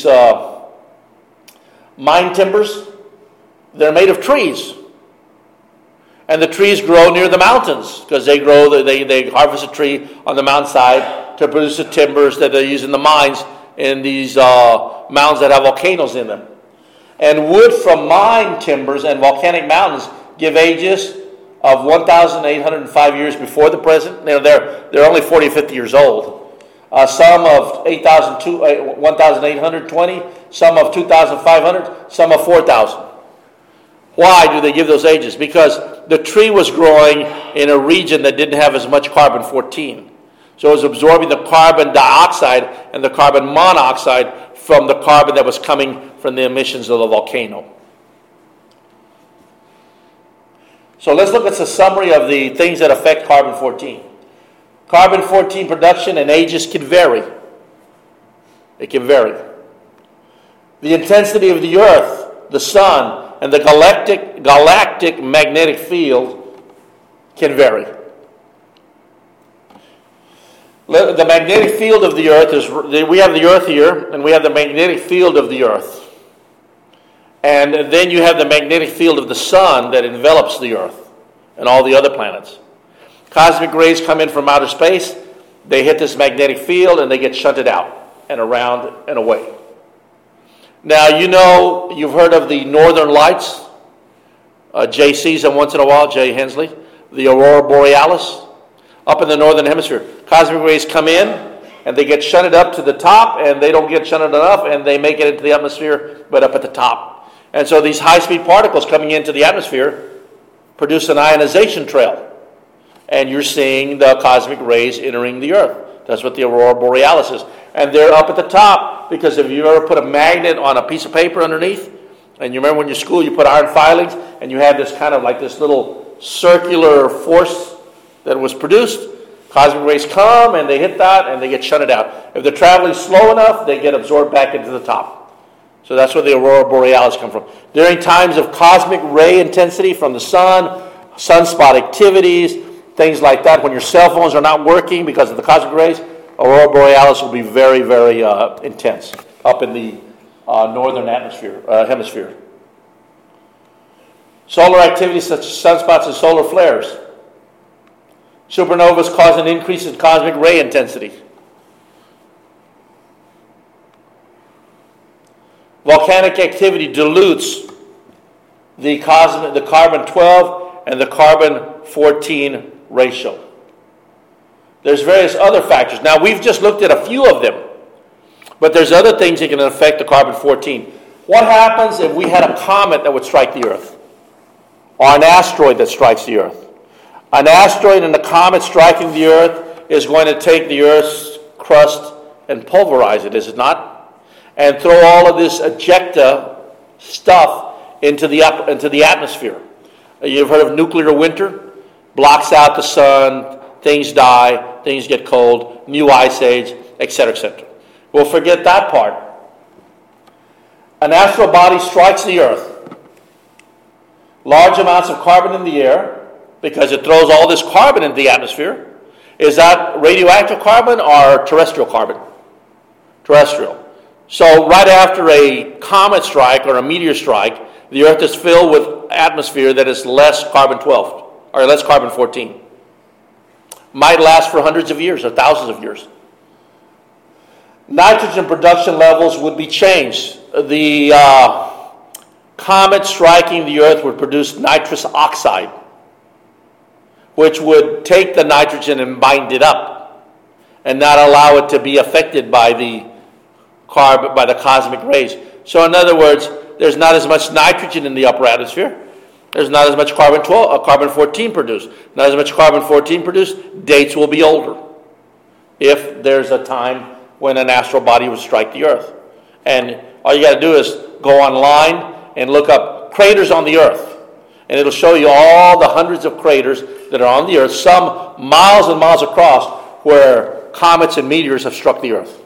mine timbers? They're made of trees. And the trees grow near the mountains because they harvest a tree on the mountainside to produce the timbers that they use in the mines in these mountains that have volcanoes in them. And wood from mine timbers and volcanic mountains give ages of 1,805 years before the present. They're only 40 or 50 years old. Some of 1,820, some of 2,500, some of 4,000. Why do they give those ages? Because the tree was growing in a region that didn't have as much carbon-14. So it was absorbing the carbon dioxide and the carbon monoxide from the carbon that was coming from the emissions of the volcano. So let's look at the summary of the things that affect carbon-14. Carbon-14 production and ages can vary. It can vary. The intensity of the Earth, the Sun, and the galactic magnetic field can vary. The magnetic field of the Earth is, we have the Earth here, and we have the magnetic field of the Earth. And then you have the magnetic field of the Sun that envelops the Earth and all the other planets. Cosmic rays come in from outer space, they hit this magnetic field, and they get shunted out and around and away. Now, you know, you've heard of the Northern Lights. Jay sees them once in a while, Jay Hensley. The Aurora Borealis, up in the Northern Hemisphere. Cosmic rays come in, and they get shunted up to the top, and they don't get shunted enough, and they make it into the atmosphere, but up at the top. And so these high-speed particles coming into the atmosphere produce an ionization trail. And you're seeing the cosmic rays entering the Earth. That's what the Aurora Borealis is. And they're up at the top because if you ever put a magnet on a piece of paper underneath, and you remember when you're in school, you put iron filings, and you had this kind of like this little circular force that was produced. Cosmic rays come, and they hit that, and they get shunted out. If they're traveling slow enough, they get absorbed back into the top. So that's where the Aurora Borealis come from. During times of cosmic ray intensity from the sun, sunspot activities, things like that, when your cell phones are not working because of the cosmic rays, Aurora Borealis will be very, very intense up in the northern hemisphere. Solar activity such as sunspots and solar flares. Supernovas cause an increase in cosmic ray intensity. Volcanic activity dilutes the carbon-12 and the carbon-14 ratio. There's various other factors. Now, we've just looked at a few of them, but there's other things that can affect the carbon-14. What happens if we had a comet that would strike the Earth? Or an asteroid that strikes the Earth? An asteroid and a comet striking the Earth is going to take the Earth's crust and pulverize it, is it not? And throw all of this ejecta stuff into the atmosphere. You've heard of nuclear winter? Blocks out the sun, things die, things get cold, new ice age, etc., etc. We'll forget that part. An astral body strikes the Earth. Large amounts of carbon in the air, because it throws all this carbon into the atmosphere. Is that radioactive carbon or terrestrial carbon? Terrestrial. So right after a comet strike or a meteor strike, the Earth is filled with atmosphere that is less carbon-12 or less carbon-14. Might last for hundreds of years or thousands of years. Nitrogen production levels would be changed. The comet striking the Earth would produce nitrous oxide, which would take the nitrogen and bind it up and not allow it to be affected by the cosmic rays. So in other words, there's not as much nitrogen in the upper atmosphere. There's not as much carbon-14 produced. Not as much carbon-14 produced. Dates will be older if there's a time when an astral body would strike the Earth. And all you got to do is go online and look up craters on the Earth. And it'll show you all the hundreds of craters that are on the Earth, some miles and miles across, where comets and meteors have struck the Earth.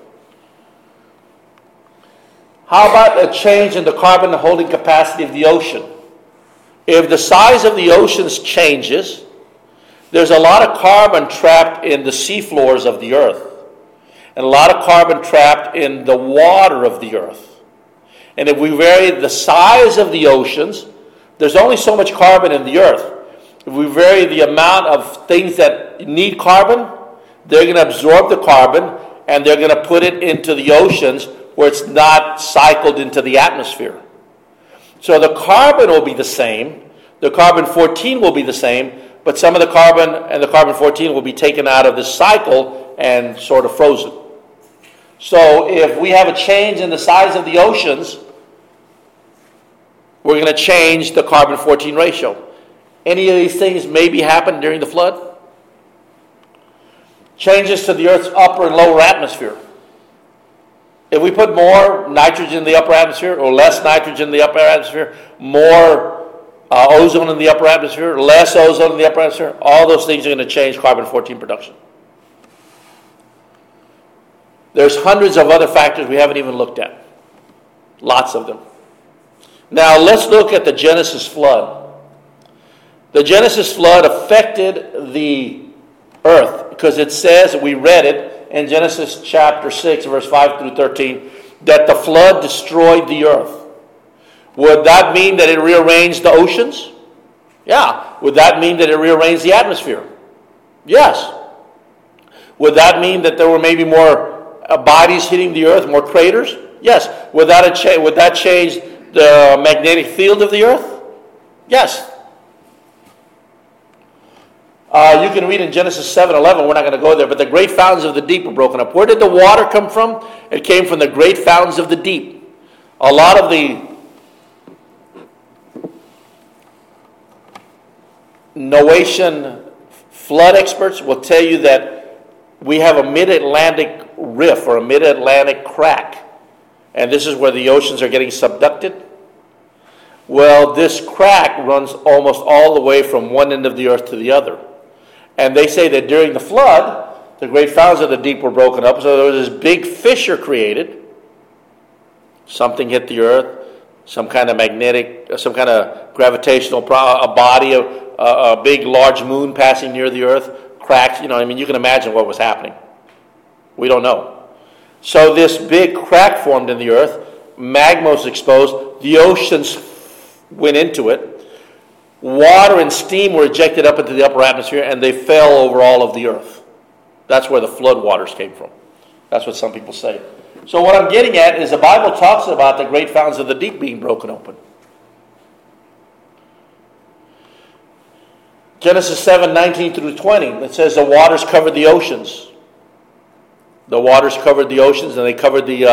How about a change in the carbon holding capacity of the ocean? If the size of the oceans changes, there's a lot of carbon trapped in the seafloors of the Earth, and a lot of carbon trapped in the water of the Earth. And if we vary the size of the oceans, there's only so much carbon in the Earth. If we vary the amount of things that need carbon, they're going to absorb the carbon and they're going to put it into the oceans where it's not cycled into the atmosphere. So the carbon will be the same, the carbon-14 will be the same, but some of the carbon and the carbon-14 will be taken out of this cycle and sort of frozen. So if we have a change in the size of the oceans, we're going to change the carbon-14 ratio. Any of these things maybe happened during the flood? changes to the Earth's upper and lower atmosphere. If we put more nitrogen in the upper atmosphere or less nitrogen in the upper atmosphere, more ozone in the upper atmosphere, less ozone in the upper atmosphere, all those things are going to change carbon-14 production. There's hundreds of other factors we haven't even looked at. Lots of them. Now let's look at the Genesis flood. The Genesis flood affected the earth because it says, we read it in Genesis chapter 6, verse 5 through 13, that the flood destroyed the earth. Would that mean that it rearranged the oceans? Yeah. Would that mean that it rearranged the atmosphere? Yes. Would that mean that there were maybe more bodies hitting the earth, more craters? Yes. Would that change the magnetic field of the earth? Yes. You can read in Genesis 7:11. We're not going to go there, but the great fountains of the deep were broken up. Where did the water come from? It came from the great fountains of the deep. A lot of the Noatian flood experts will tell you that we have a mid-Atlantic rift or a mid-Atlantic crack, and this is where the oceans are getting subducted. Well, this crack runs almost all the way from one end of the earth to the other. And they say that during the flood, the great fountains of the deep were broken up, so there was this big fissure created. Something hit the earth, some kind of magnetic, some kind of gravitational, a body, a big, large moon passing near the earth, cracks, you can imagine what was happening. We don't know. So this big crack formed in the earth, magma was exposed, the oceans went into it, water and steam were ejected up into the upper atmosphere, and they fell over all of the earth. That's where the flood waters came from. That's what some people say. So what I'm getting at is the Bible talks about the great fountains of the deep being broken open. Genesis 7:19 through 20, it says the waters covered the oceans. The waters covered the oceans, and they covered the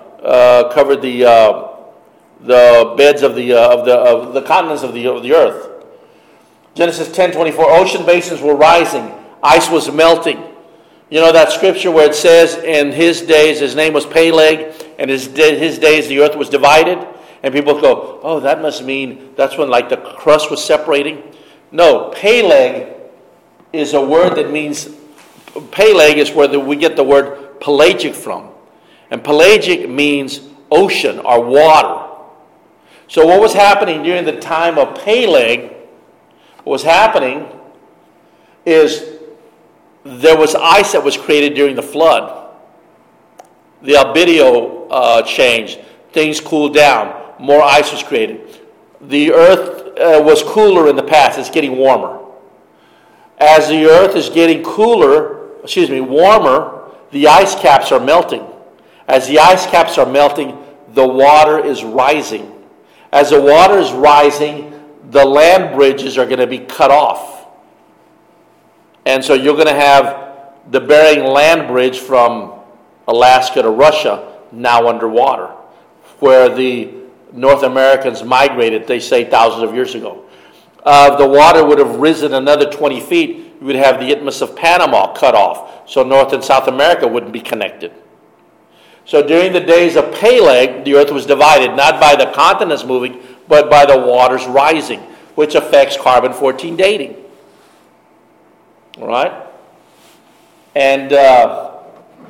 beds of the continents of the earth. Genesis 10:24, ocean basins were rising, ice was melting. You know that scripture where it says in his days, his name was Peleg, and his days the earth was divided? And people go, oh, that must mean that's when like the crust was separating. No, Peleg is a word that means, Peleg is where we get the word pelagic from. And pelagic means ocean or water. So what was happening during the time of Peleg, what was happening is there was ice that was created during the flood. The albedo changed. Things cooled down. More ice was created. The earth was cooler in the past. It's getting warmer. As the earth is getting warmer, the ice caps are melting. As the ice caps are melting, the water is rising. As the water is rising, the land bridges are going to be cut off. And so you're going to have the Bering Land Bridge from Alaska to Russia now underwater, where the North Americans migrated, they say, thousands of years ago. The water would have risen another 20 feet. You would have the Isthmus of Panama cut off, so North and South America wouldn't be connected. So during the days of Peleg, the earth was divided, not by the continents moving, but by the waters rising, which affects carbon-14 dating. All right? And I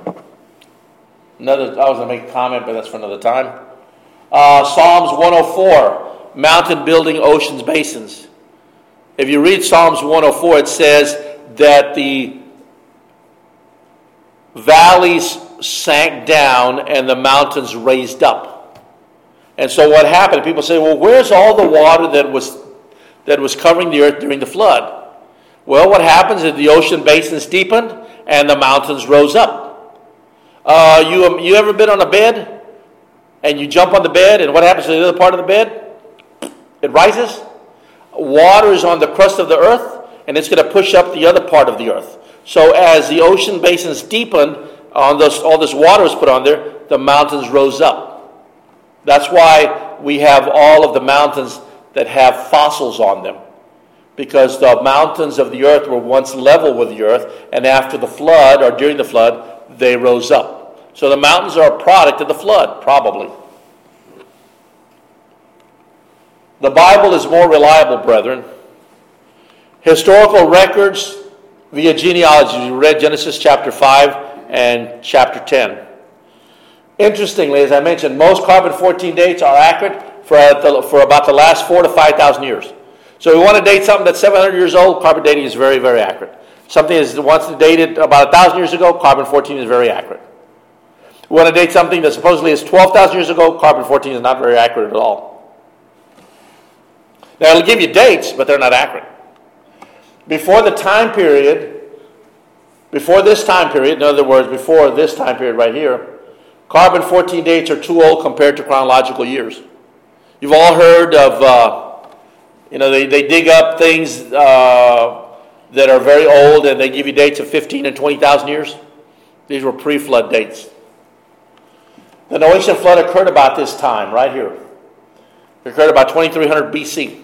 was going to make a comment, but that's for another time. Psalms 104, mountain building oceans basins. If you read Psalms 104, it says that the valleys sank down and the mountains raised up. And so what happened? People say, well, where's all the water that was covering the earth during the flood? Well, what happens is the ocean basins deepened and the mountains rose up. You ever been on a bed and you jump on the bed, and what happens to the other part of the bed? It rises. Water is on the crust of the earth, and it's going to push up the other part of the earth. So as the ocean basins deepened, all this water was put on there, the mountains rose up. That's why we have all of the mountains that have fossils on them. because the mountains of the earth were once level with the earth, and after the flood, or during the flood, they rose up. So the mountains are a product of the flood, probably. The Bible is more reliable, brethren. Historical records via genealogy. We read Genesis chapter 5 and chapter 10. Interestingly, as I mentioned, most carbon-14 dates are accurate for about the last 4,000 to 5,000 years. So we want to date something that's 700 years old, carbon dating is very, very accurate. Something is once dated about 1,000 years ago, carbon-14 is very accurate. We want to date something that supposedly is 12,000 years ago, carbon-14 is not very accurate at all. Now, it'll give you dates, but they're not accurate. Before this time period, in other words, before this time period right here, carbon-14 dates are too old compared to chronological years. You've all heard of... they dig up things that are very old, and they give you dates of 15 and 20,000 years. These were pre-flood dates. The Noachian flood occurred about this time, right here. It occurred about 2300 BC.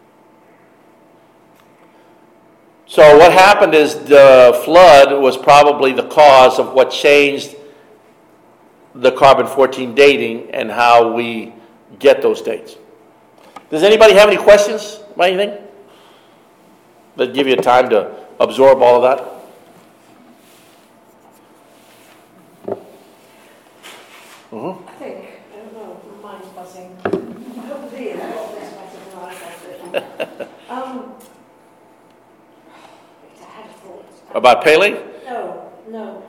So what happened is the flood was probably the cause of what changed the carbon-14 dating and how we get those dates. Does anybody have any questions about anything? That give you time to absorb all of that? Mm-hmm. I think, I don't know, my mind's buzzing. I hope Leah got this better than I got it. I had a thought. About Pele? No.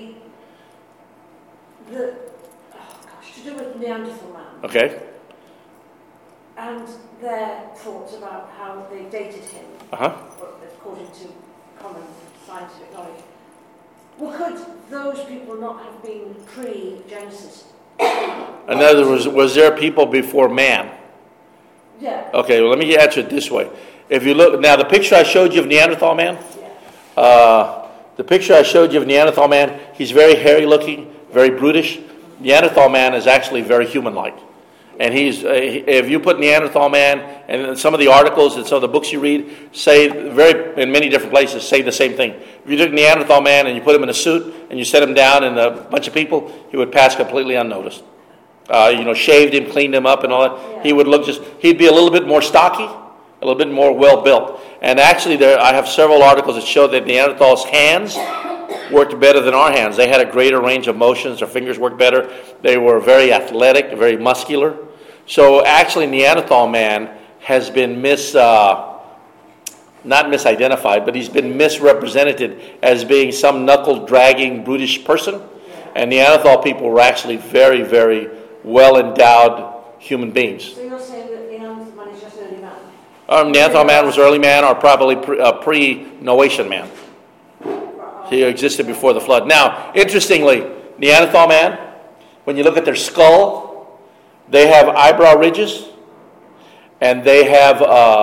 To do with Neanderthal man. Okay. And their thoughts about how they dated him, according to common scientific knowledge. Well, could those people not have been pre-Genesis? In other words, was there people before man? Yeah. Okay, well, let me answer it this way. If you look, now the picture I showed you of Neanderthal man, the picture I showed you of Neanderthal man, he's very hairy looking, very brutish. Neanderthal man is actually very human-like. And if you put Neanderthal man, and some of the articles and some of the books you read say in many different places say the same thing. If you took Neanderthal man and you put him in a suit and you set him down in a bunch of people, he would pass completely unnoticed. Shaved him, cleaned him up and all that. Yeah. He'd be a little bit more stocky, a little bit more well-built. And actually I have several articles that show that Neanderthal's hands worked better than our hands. They had a greater range of motions. Their fingers worked better. They were very athletic, very muscular. So actually Neanderthal man has been not misidentified, but he's been misrepresented as being some knuckle-dragging, brutish person. And Neanderthal people were actually very, very well-endowed human beings. So you're saying that Neanderthal man is just early man? Neanderthal man was early man, or probably pre-Noachian man. He existed before the flood. Now, interestingly, Neanderthal man, when you look at their skull, they have eyebrow ridges, and they have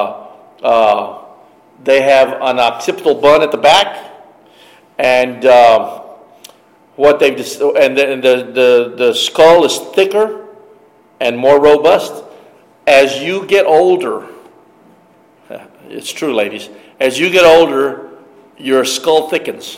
an occipital bun at the back, and the skull is thicker and more robust. As you get older, it's true, ladies. As you get older, your skull thickens.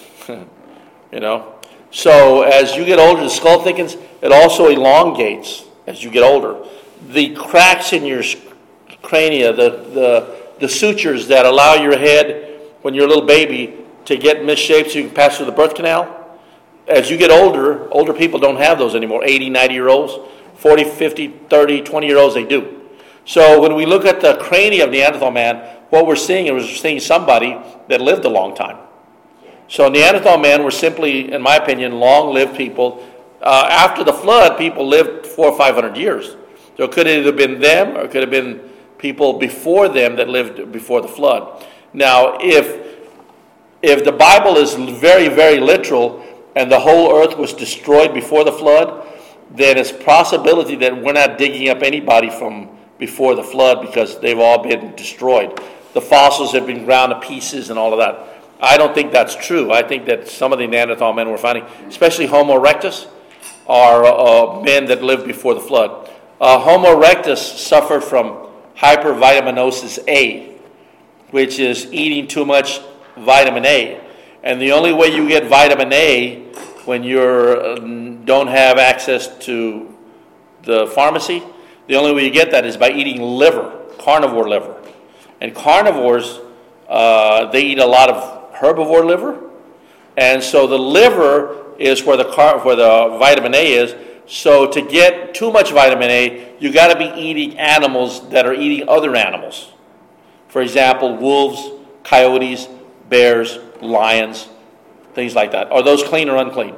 So as you get older, the skull thickens. It also elongates as you get older. The cracks in your crania, the sutures that allow your head when you're a little baby to get misshaped so you can pass through the birth canal, as you get older people don't have those anymore. 80, 90-year-olds, 40, 50, 30, 20-year-olds, they do. So when we look at the crania of Neanderthal man, what we're seeing is somebody that lived a long time. So Neanderthal men were simply, in my opinion, long-lived people. After the flood, people lived 400 or 500 years. So it could have either been them or it could have been people before them that lived before the flood. Now, if the Bible is very, very literal and the whole earth was destroyed before the flood, then it's a possibility that we're not digging up anybody from before the flood because they've all been destroyed. The fossils have been ground to pieces and all of that. I don't think that's true. I think that some of the Neanderthal men we're finding, especially Homo erectus, are men that lived before the flood. Homo erectus suffered from hypervitaminosis A. which is eating too much vitamin A. And the only way you get vitamin A when you don't have access to the pharmacy, the only way you get that is by eating liver, carnivore liver. And carnivores, they eat a lot of herbivore liver. And so the liver is where the vitamin A is. So to get too much vitamin A, you got to be eating animals that are eating other animals. For example, wolves, coyotes, bears, lions, things like that. Are those clean or unclean?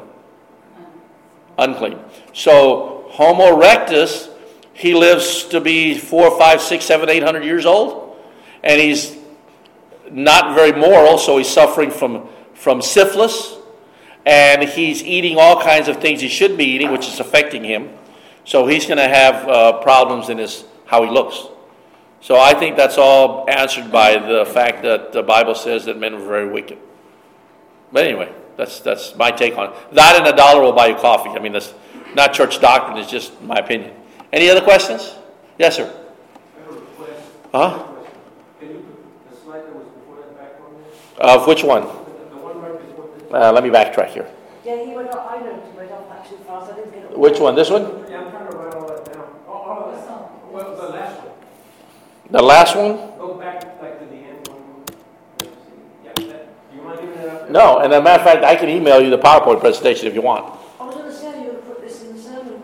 Unclean. So Homo erectus, he lives to be 4, 5, 6, 7, 800 years old, and he's not very moral, so he's suffering from syphilis, and he's eating all kinds of things he shouldn't be eating, which is affecting him. So he's going to have problems in how he looks. So I think that's all answered by the fact that the Bible says that men are very wicked. But anyway, that's my take on it. That and $1 will buy you coffee. I mean, that's not church doctrine. It's just my opinion. Any other questions? Yes, sir. I have a request. Uh-huh. Can you put the slide that was before that back on there? Of which one? The one right before this. Let me backtrack here. Yeah, he went up, I know he went up that too fast. I didn't get it. Which one? This one? Yeah, I'm trying to write all that down. All of that. Well, the last one. The last one? Go back to the end one. Yeah, do you mind giving it up? No, and as a matter of fact, I can email you the PowerPoint presentation if you want. I was going to say you would put this in the sermon.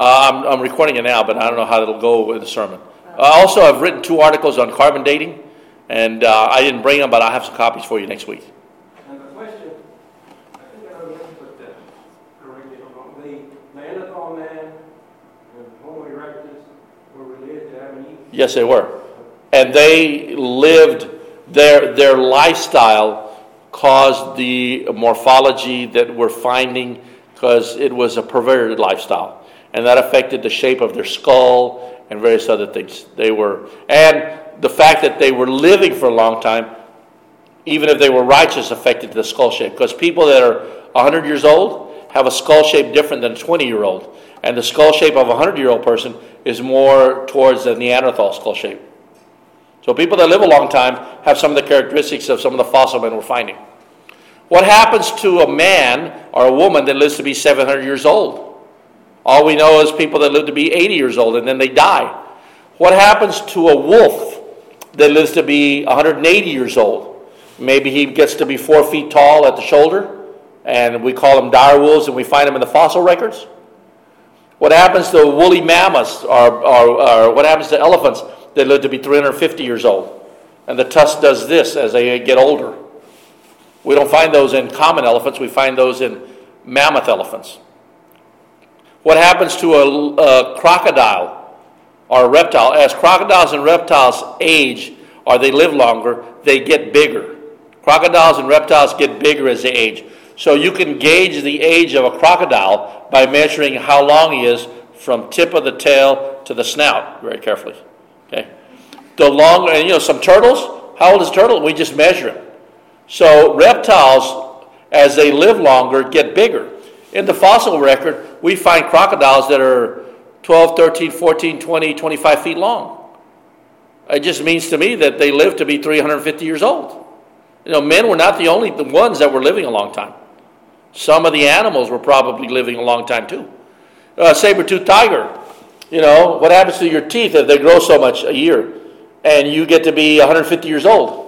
I'm recording it now, but I don't know how it'll go in the sermon. Also, I've written 2 articles on carbon dating, and I didn't bring them, but I'll have some copies for you next week. And the question, I think I know the answer, but correct me if I'm wrong. The Neanderthal man and Homo erectus were related to Adam and Eve? Yes, they were. And they lived, their lifestyle caused the morphology that we're finding because it was a perverted lifestyle. And that affected the shape of their skull and various other things. And the fact that they were living for a long time, even if they were righteous, affected the skull shape. Because people that are 100 years old have a skull shape different than a 20-year-old. And the skull shape of a 100-year-old person is more towards the Neanderthal skull shape. So people that live a long time have some of the characteristics of some of the fossil men we're finding. What happens to a man or a woman that lives to be 700 years old? All we know is people that live to be 80 years old and then they die. What happens to a wolf that lives to be 180 years old? Maybe he gets to be 4 feet tall at the shoulder, and we call them dire wolves, and we find them in the fossil records. What happens to woolly mammoths, or what happens to elephants that live to be 350 years old? And the tusk does this as they get older. We don't find those in common elephants. We find those in mammoth elephants. What happens to a crocodile or a reptile? As crocodiles and reptiles age or they live longer, they get bigger. Crocodiles and reptiles get bigger as they age. So you can gauge the age of a crocodile by measuring how long he is from tip of the tail to the snout, very carefully. Okay. The longer, and some turtles, how old is a turtle? We just measure it. So reptiles, as they live longer, get bigger. In the fossil record, we find crocodiles that are 12, 13, 14, 20, 25 feet long. It just means to me that they live to be 350 years old. Men were not the only ones that were living a long time. Some of the animals were probably living a long time too. Saber-toothed tiger, what happens to your teeth if they grow so much a year and you get to be 150 years old?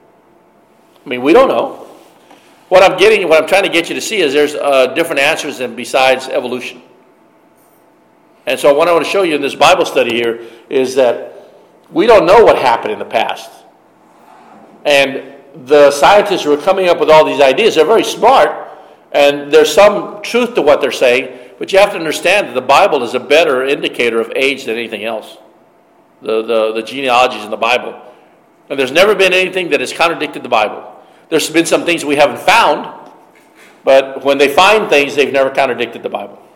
I mean, we don't know. What I'm trying to get you to see is there's different answers besides evolution. And so what I want to show you in this Bible study here is that we don't know what happened in the past. And the scientists who are coming up with all these ideas, they're very smart, and there's some truth to what they're saying, but you have to understand that the Bible is a better indicator of age than anything else. The genealogies in the Bible. And there's never been anything that has contradicted the Bible. There's been some things we haven't found, but when they find things, they've never contradicted the Bible.